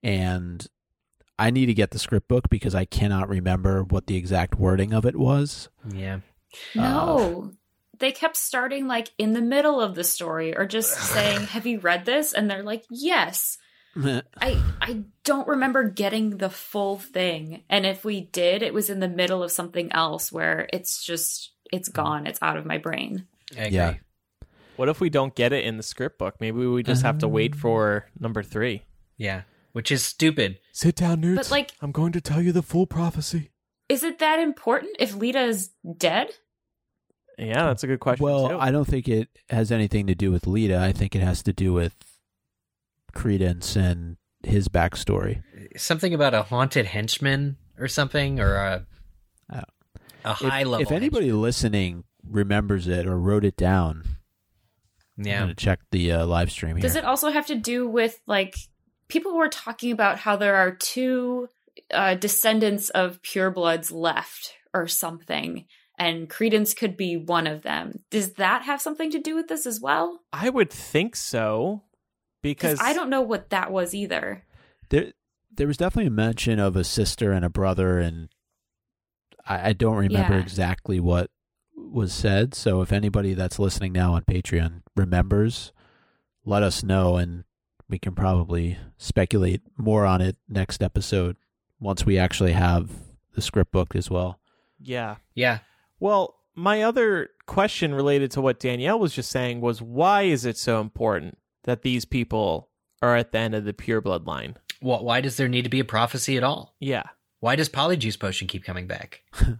and I need to get the script book because I cannot remember what the exact wording of it was. Yeah. No. They kept starting like in the middle of the story or just saying, "Have you read this?" And they're like, "Yes." I don't remember getting the full thing. And if we did, it was in the middle of something else where it's gone. It's out of my brain. I agree. Yeah. What if we don't get it in the script book? Maybe we just have to wait for number 3. Yeah. Which is stupid. Sit down, nerds. But, like- I'm going to tell you the full prophecy. Is it that important if Lita is dead? Yeah, that's a good question. Well, too. I don't think it has anything to do with Lita. I think it has to do with Credence and his backstory. Something about a haunted henchman or something, or a high level. If anybody listening remembers it or wrote it down, I'm yeah, going to check the live stream here. Does it also have to do with, like, people were talking about how there are 2 descendants of purebloods left or something, and Credence could be one of them. Does that have something to do with this as well? I would think so, because I don't know what that was either. There was definitely a mention of a sister and a brother, and I don't remember Yeah. exactly what was said. So if anybody that's listening now on Patreon remembers, let us know, and we can probably speculate more on it next episode once we actually have the script book as well. Yeah. yeah. Well, my other question related to what Danielle was just saying was, why is it so important that these people are at the end of the pureblood line? Well, why does there need to be a prophecy at all? Yeah. Why does Polyjuice Potion keep coming back?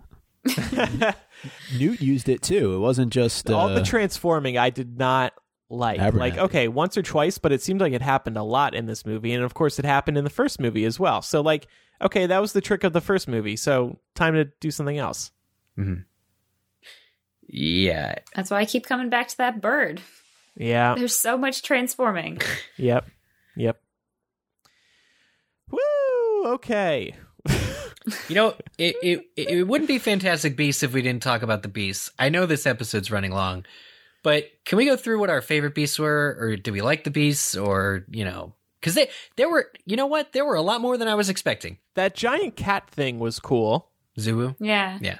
Newt used it too. It wasn't just All the transforming I did not like. Never Like, happened. okay, once or twice, but it seemed like it happened a lot in this movie. And of course, it happened in the first movie as well. So, like, okay, that was the trick of the first movie. So, time to do something else. Mm-hmm. Yeah. That's why I keep coming back to that bird. Yeah. There's so much transforming. Yep. Woo! Okay. You know, it wouldn't be Fantastic Beasts if we didn't talk about the beasts. I know this episode's running long, but can we go through what our favorite beasts were, or do we like the beasts, or, you know, because there were, you know what, there were a lot more than I was expecting. That giant cat thing was cool. Zuu. Yeah. Yeah.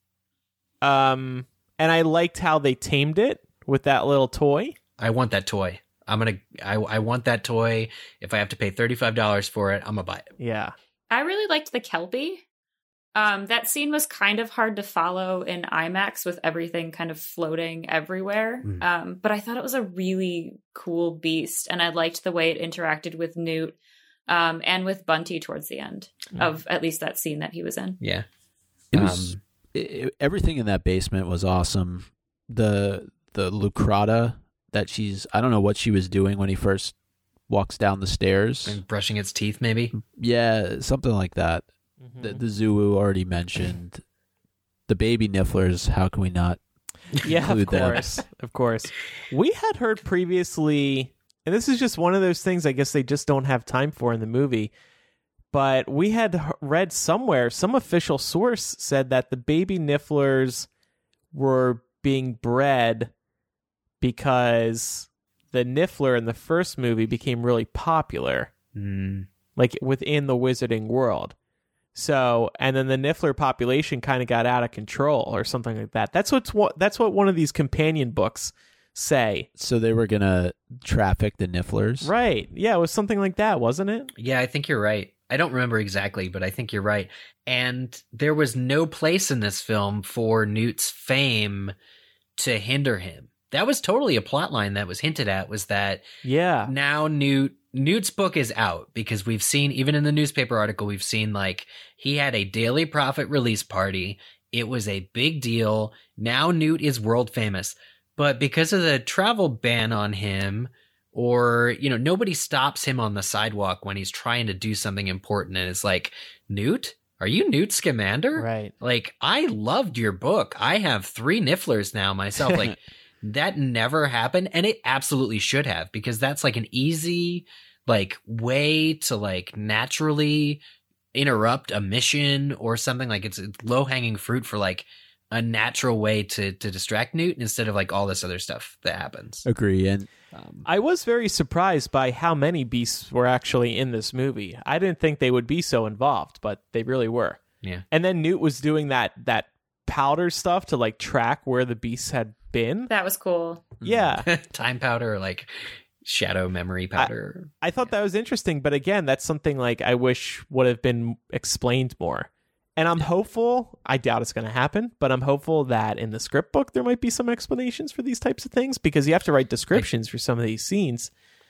And I liked how they tamed it with that little toy. I want that toy. I want that toy. If I have to pay $35 for it, I'm gonna buy it. Yeah. I really liked the Kelpie. That scene was kind of hard to follow in IMAX with everything kind of floating everywhere. But I thought it was a really cool beast, and I liked the way it interacted with Newt and with Bunty towards the end of at least that scene that he was in. Yeah. It was everything in that basement was awesome. The Lucrata that I don't know what she was doing when he first walks down the stairs. And brushing its teeth, maybe. Yeah, something like that. The Zuu already mentioned. The baby Nifflers, how can we not Yeah, of include them? course. Of course. We had heard previously, and this is just one of those things I guess they just don't have time for in the movie, but we had read somewhere, some official source said that the baby Nifflers were being bred because the Niffler in the first movie became really popular, like within the wizarding world. So, and then the Niffler population kind of got out of control or something like that. That's what one of these companion books say. So they were going to traffic the Nifflers. Right. Yeah, it was something like that, wasn't it? Yeah, I think you're right. I don't remember exactly, but I think you're right. And there was no place in this film for Newt's fame to hinder him. That was totally a plot line that was hinted at, was that Yeah. now Newt's book is out, because we've seen, even in the newspaper article, we've seen like he had a Daily Prophet release party. It was a big deal. Now Newt is world famous. But because of the travel ban on him, or, you know, nobody stops him on the sidewalk when he's trying to do something important and it's like, Newt? Are you Newt Scamander? Right. Like, I loved your book. I have 3 Nifflers now myself. Like, that never happened, and it absolutely should have, because that's like an easy like way to like naturally interrupt a mission or something. Like, it's low hanging fruit for like a natural way to distract Newt instead of like all this other stuff that happens. Agree. And I was very surprised by how many beasts were actually in this movie. I didn't think they would be so involved, but they really were. Yeah. And then Newt was doing that powder stuff to like track where the beasts had been. That was cool. Yeah. Time powder or like shadow memory powder. I thought that was interesting, but again, that's something like I wish would have been explained more. And I'm hopeful, I doubt it's going to happen, but I'm hopeful that in the script book there might be some explanations for these types of things, because you have to write descriptions for some of these scenes.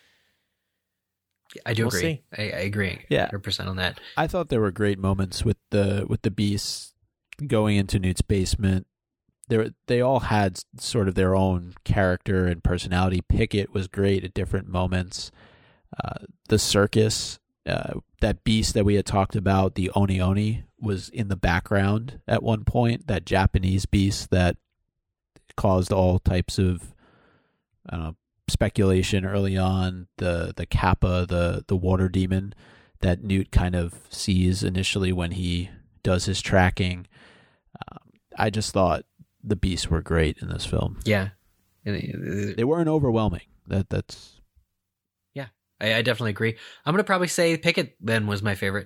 I do We'll agree. see. I agree. Yeah. 100% on that. I thought there were great moments with the beasts going into Newt's basement. They all had sort of their own character and personality. Pickett was great at different moments. The circus, that beast that we had talked about, the Oni, was in the background at one point. That Japanese beast that caused all types of, I don't know, speculation early on. The Kappa, the water demon that Newt kind of sees initially when he does his tracking. I just thought the beasts were great in this film. Yeah. They weren't overwhelming. That's Yeah, I definitely agree. I'm going to probably say Pickett then was my favorite.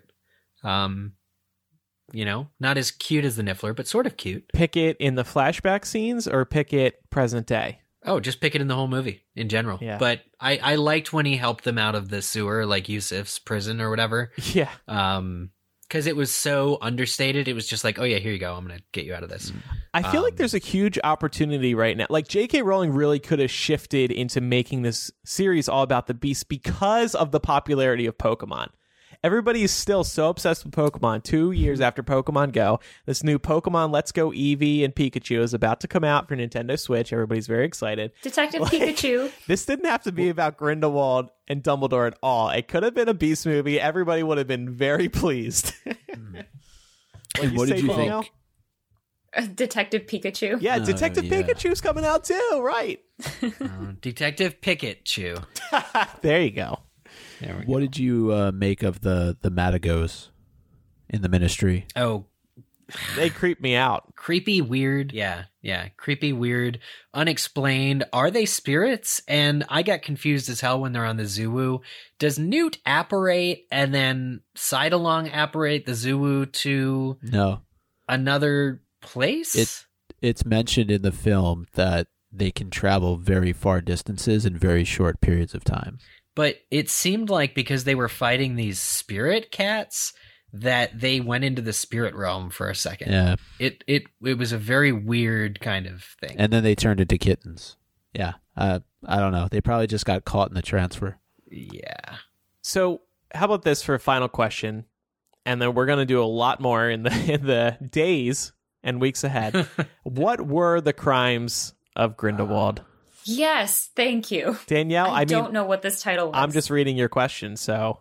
Not as cute as the Niffler, but sort of cute. Pickett in the flashback scenes or Pickett present day? Oh, just Pickett in the whole movie in general. Yeah. But I liked when he helped them out of the sewer, like Yusuf's prison or whatever. Yeah. Because it was so understated. It was just like, oh yeah, here you go. I'm going to get you out of this. I feel like there's a huge opportunity right now. Like J.K. Rowling really could have shifted into making this series all about the beasts because of the popularity of Pokemon. Everybody is still so obsessed with Pokemon 2 years after Pokemon Go. This new Pokemon Let's Go Eevee and Pikachu is about to come out for Nintendo Switch. Everybody's very excited. Detective Pikachu. This didn't have to be about Grindelwald and Dumbledore at all. It could have been a beast movie. Everybody would have been very pleased. what did you think? Detective Pikachu. Yeah, Detective yeah. Pikachu's coming out too, right? Detective Pikachu. There you go. There we go. What did you make of the Matagos in the Ministry? Oh, They creep me out. creepy, weird. Yeah. Creepy, weird, unexplained. Are they spirits? And I got confused as hell when they're on the Zuwu. Does Newt apparate and then Sidalong apparate the Zuwu to No, another place? it's mentioned in the film that they can travel very far distances in very short periods of time. But it seemed like because they were fighting these spirit cats that they went into the spirit realm for a second. Yeah, It was a very weird kind of thing. and then they turned into kittens. Yeah, I don't know. They probably just got caught in the transfer. Yeah. So, how about this for a final question? And then we're going to do a lot more in the days and weeks ahead. What were the crimes of Grindelwald? Yes, thank you. Danielle, I don't know what this title was. I'm just reading your question, so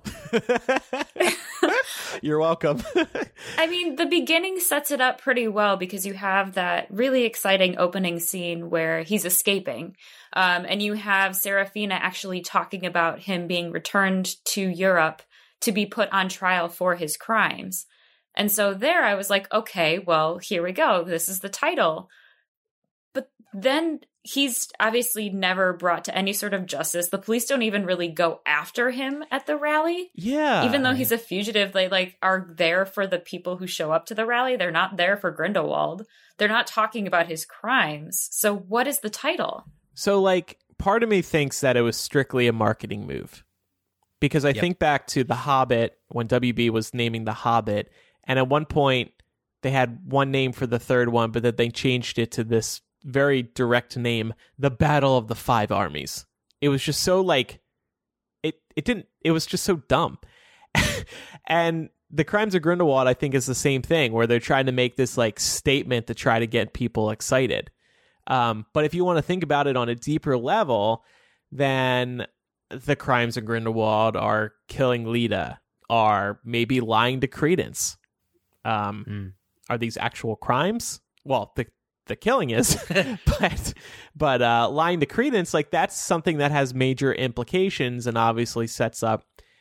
you're welcome. I mean, the beginning sets it up pretty well because you have that really exciting opening scene where he's escaping. And you have Serafina actually talking about him being returned to Europe to be put on trial for his crimes. And so there I was like, okay, well, here we go. This is the title. But then he's obviously never brought to any sort of justice. The police don't even really go after him at the rally. Yeah. Even though he's a fugitive, they like are there for the people who show up to the rally. They're not there for Grindelwald. They're not talking about his crimes. So what is the title? So, like, part of me thinks that it was strictly a marketing move. Because I think back to The Hobbit, when WB was naming The Hobbit, and at one point, they had one name for the third one, but then they changed it to this very direct name, The Battle of the Five Armies. It was just so, like, it was just so dumb. And The Crimes of Grindelwald, I think, is the same thing, where they're trying to make this, like, statement to try to get people excited. But if you want to think about it on a deeper level, then the crimes of Grindelwald are killing Lita, are maybe lying to Credence. Are these actual crimes? Well, the killing is, but lying to Credence, like, that's something that has major implications and obviously sets up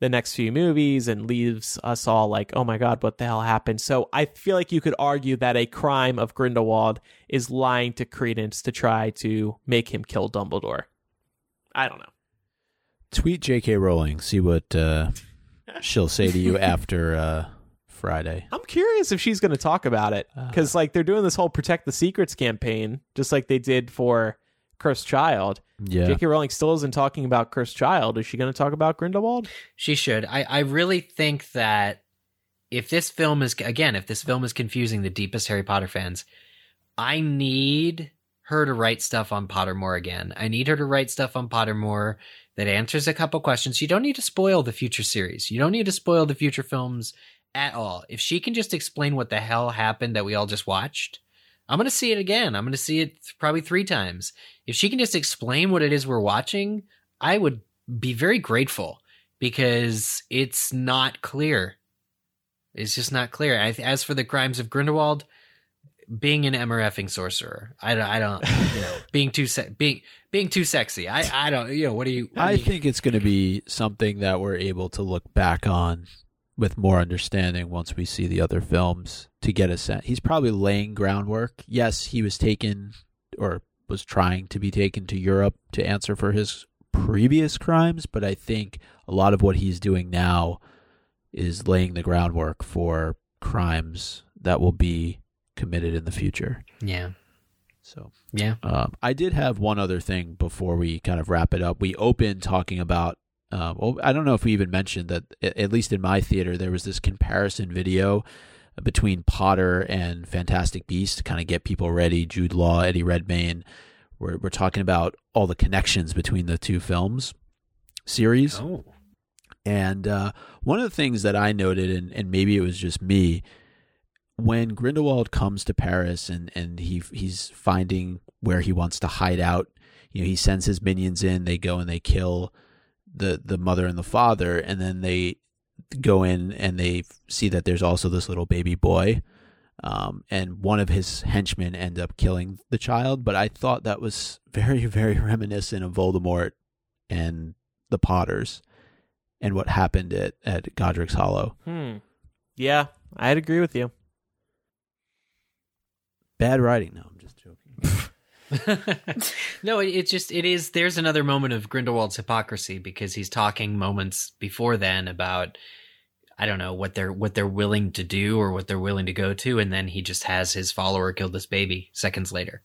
the next few movies and leaves us all like, oh my God, what the hell happened? So I feel like you could argue that a crime of Grindelwald is lying to Credence to try to make him kill Dumbledore. I don't know. Tweet J.K. Rowling, see what she'll say to you after Friday. I'm curious if she's going to talk about it, because like they're doing this whole Protect the Secrets campaign, just like they did for Cursed Child. Yeah. J.K. Rowling still isn't talking about Cursed Child. Is she going to talk about Grindelwald? She should. I really think that if this film is confusing the deepest Harry Potter fans, I need her to write stuff on Pottermore again. I need her to write stuff on Pottermore that answers a couple questions. You don't need to spoil the future series. You don't need to spoil the future films at all. If she can just explain what the hell happened that we all just watched, I'm going to see it again. I'm going to see it probably 3 times. If she can just explain what it is we're watching, I would be very grateful, because it's not clear. It's just not clear. As for the crimes of Grindelwald, being an MRFing sorcerer, I don't, being too sexy. I don't, what do you? I think it's going to be something that we're able to look back on with more understanding once we see the other films to get a sense. He's probably laying groundwork. Yes, he was taken or was trying to be taken to Europe to answer for his previous crimes, but I think a lot of what he's doing now is laying the groundwork for crimes that will be committed in the future. Yeah. So, yeah. I did have one other thing before we kind of wrap it up. We opened talking about, I don't know if we even mentioned that, at least in my theater, there was this comparison video between Potter and Fantastic Beasts to kind of get people ready. Jude Law, Eddie Redmayne. We're talking about all the connections between the two films series. Oh. And one of the things that I noted, and maybe it was just me, when Grindelwald comes to Paris and he's finding where he wants to hide out, he sends his minions in, they go and they kill the mother and the father, and then they go in and they see that there's also this little baby boy, and one of his henchmen end up killing the child. But I thought that was very, very reminiscent of Voldemort and the Potters and what happened at Godric's Hollow. Yeah, I'd agree with you. Bad writing. No, I'm just joking. No, it is. There's another moment of Grindelwald's hypocrisy, because he's talking moments before then about, I don't know, what they're willing to do or what they're willing to go to, and then he just has his follower kill this baby seconds later.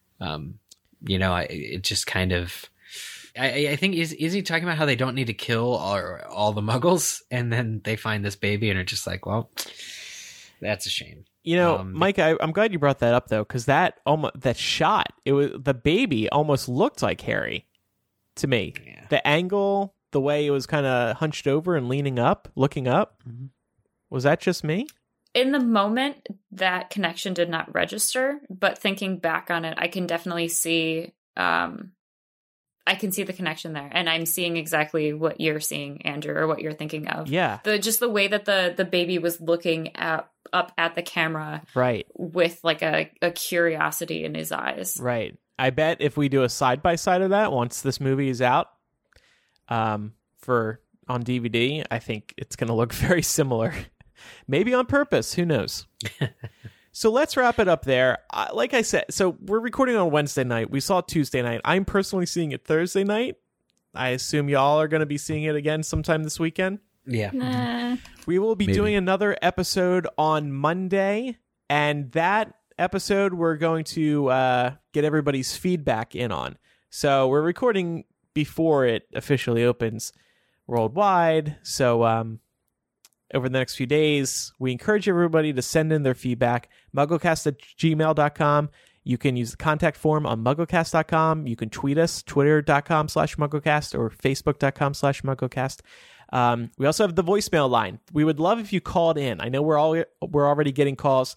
It just kind of, I think is he talking about how they don't need to kill all the Muggles, and then they find this baby and are just like, well, that's a shame. Mike, I'm glad you brought that up, though, because that shot, the baby almost looked like Harry to me. Yeah. The angle, the way it was kind of hunched over and looking up. Mm-hmm. Was that just me? In the moment, that connection did not register, but thinking back on it, I can definitely see, I can see the connection there, and I'm seeing exactly what you're seeing, Andrew, or what you're thinking of. Yeah. Just the way that the baby was looking up at the camera, right, with like a curiosity in his eyes. Right. I bet if we do a side-by-side of that once this movie is out on DVD, I think it's going to look very similar. Maybe on purpose. Who knows? So let's wrap it up there. Like I said, so we're recording on Wednesday night. We saw it Tuesday night. I'm personally seeing it Thursday night. I assume y'all are going to be seeing it again sometime this weekend. Yeah. Nah. We will be doing another episode on Monday, and that episode we're going to get everybody's feedback in on. So we're recording before it officially opens worldwide. So over the next few days, we encourage everybody to send in their feedback. MuggleCast@gmail.com. You can use the contact form on MuggleCast.com. You can tweet us, Twitter.com/MuggleCast or Facebook.com/MuggleCast. We also have the voicemail line. We would love if you called in. I know we're already getting calls.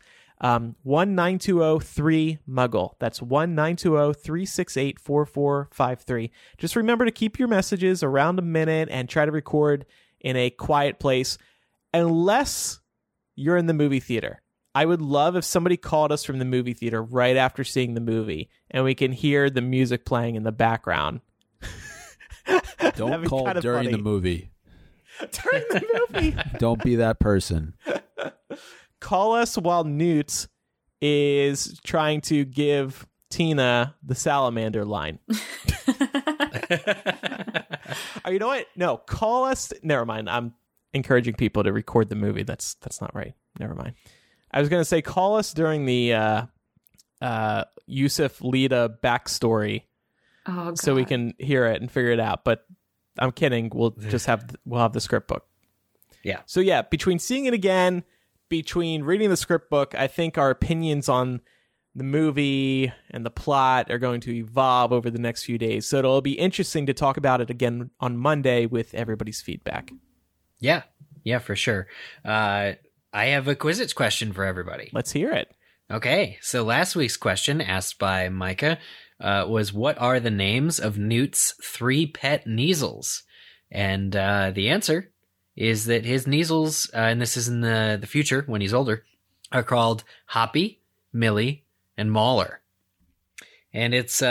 1-920-3-MUGGLE. That's 1-920-368-4453. Just remember to keep your messages around a minute and try to record in a quiet place, unless you're in the movie theater. I would love if somebody called us from the movie theater right after seeing the movie, and we can hear the music playing in the background. Don't call during the movie. during the movie. Don't be that person. Call us while Newt is trying to give Tina the salamander line. You know what? No, call us. Never mind. I'm encouraging people to record the movie. That's not right. Never mind. I was going to say call us during the Yusuf Lita backstory, so we can hear it and figure it out. But I'm kidding. We'll have the script book. Yeah. So yeah, between seeing it again, between reading the script book, I think our opinions on the movie and the plot are going to evolve over the next few days. So it'll be interesting to talk about it again on Monday with everybody's feedback. Yeah, for sure. I have a Quizits question for everybody. Let's hear it. Okay, so last week's question, asked by Micah, was what are the names of Newt's 3 pet Kneazles? And the answer is that his Kneazles, and this is in the future when he's older, are called Hoppy, Millie, and Mauler. And it's,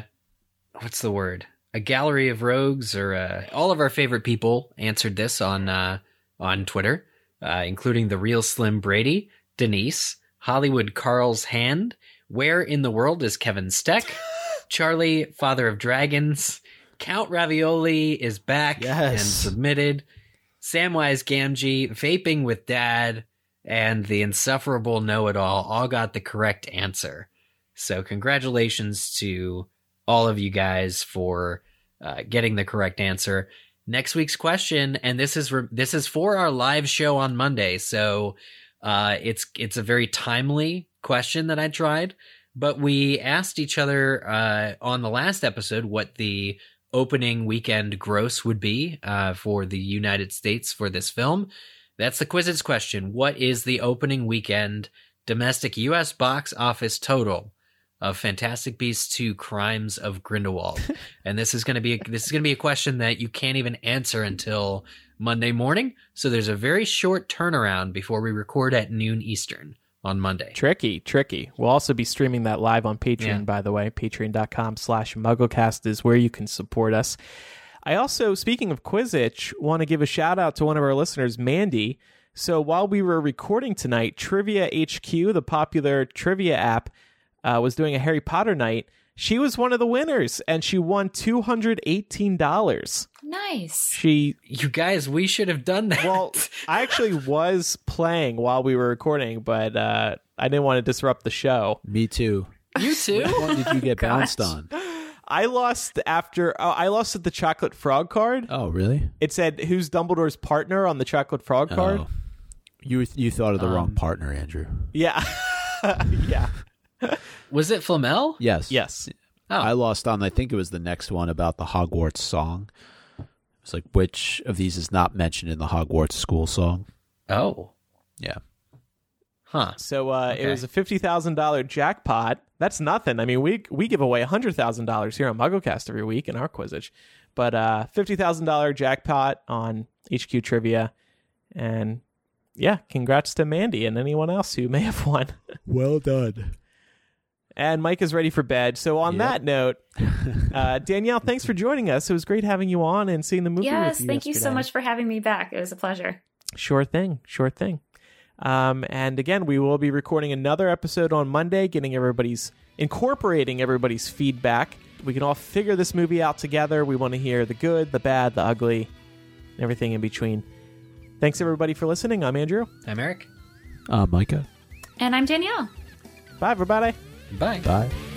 what's the word? A gallery of rogues, or all of our favorite people answered this on Twitter, including the real Slim Brady, Denise, Hollywood Carl's Hand, Where in the World is Kevin Steck, Charlie, Father of Dragons, Count Ravioli is back and submitted, Samwise Gamgee, Vaping with Dad, and the insufferable know-it-all all got the correct answer. So congratulations to all of you guys for getting the correct answer. Next week's question, and this is for our live show on Monday, so it's a very timely question that I tried, but we asked each other on the last episode what the opening weekend gross would be for the United States for this film. That's the Quizits question. What is the opening weekend domestic U.S. box office total of Fantastic Beasts 2: Crimes of Grindelwald? And this is going to be a question that you can't even answer until Monday morning. So there's a very short turnaround before we record at noon Eastern on Monday. Tricky. We'll also be streaming that live on Patreon, by the way. Patreon.com/MuggleCast is where you can support us. I also, speaking of Quizitch, want to give a shout out to one of our listeners, Mandy. So while we were recording tonight, Trivia HQ, the popular trivia app, was doing a Harry Potter night. She was one of the winners, and she won $218. Nice. You guys, we should have done that. Well, I actually was playing while we were recording, but I didn't want to disrupt the show. Me too. You too? Which one did you get bounced on? I lost at the Chocolate Frog card. Oh, really? It said, who's Dumbledore's partner on the Chocolate Frog card? Oh. You thought of the wrong partner, Andrew. Yeah. Yeah. Was it Flamel? Yes. Oh. I lost on, I think it was the next one about the Hogwarts song. It's like, which of these is not mentioned in the Hogwarts school song? Oh. Yeah. Huh. So It was a $50,000 jackpot. That's nothing. I mean, we give away $100,000 here on MuggleCast every week in our Quizitch. But $50,000 jackpot on HQ Trivia. And yeah, congrats to Mandy and anyone else who may have won. Well done. And Mike is ready for bed. So on that note, Danielle, thanks for joining us. It was great having you on and seeing the movie Yes, with you thank you so much for having me back. It was a pleasure. Sure thing. And again, we will be recording another episode on Monday, incorporating everybody's feedback. We can all figure this movie out together. We want to hear the good, the bad, the ugly, and everything in between. Thanks, everybody, for listening. I'm Andrew. I'm Eric. Micah. And I'm Danielle. Bye, everybody. Bye. Bye.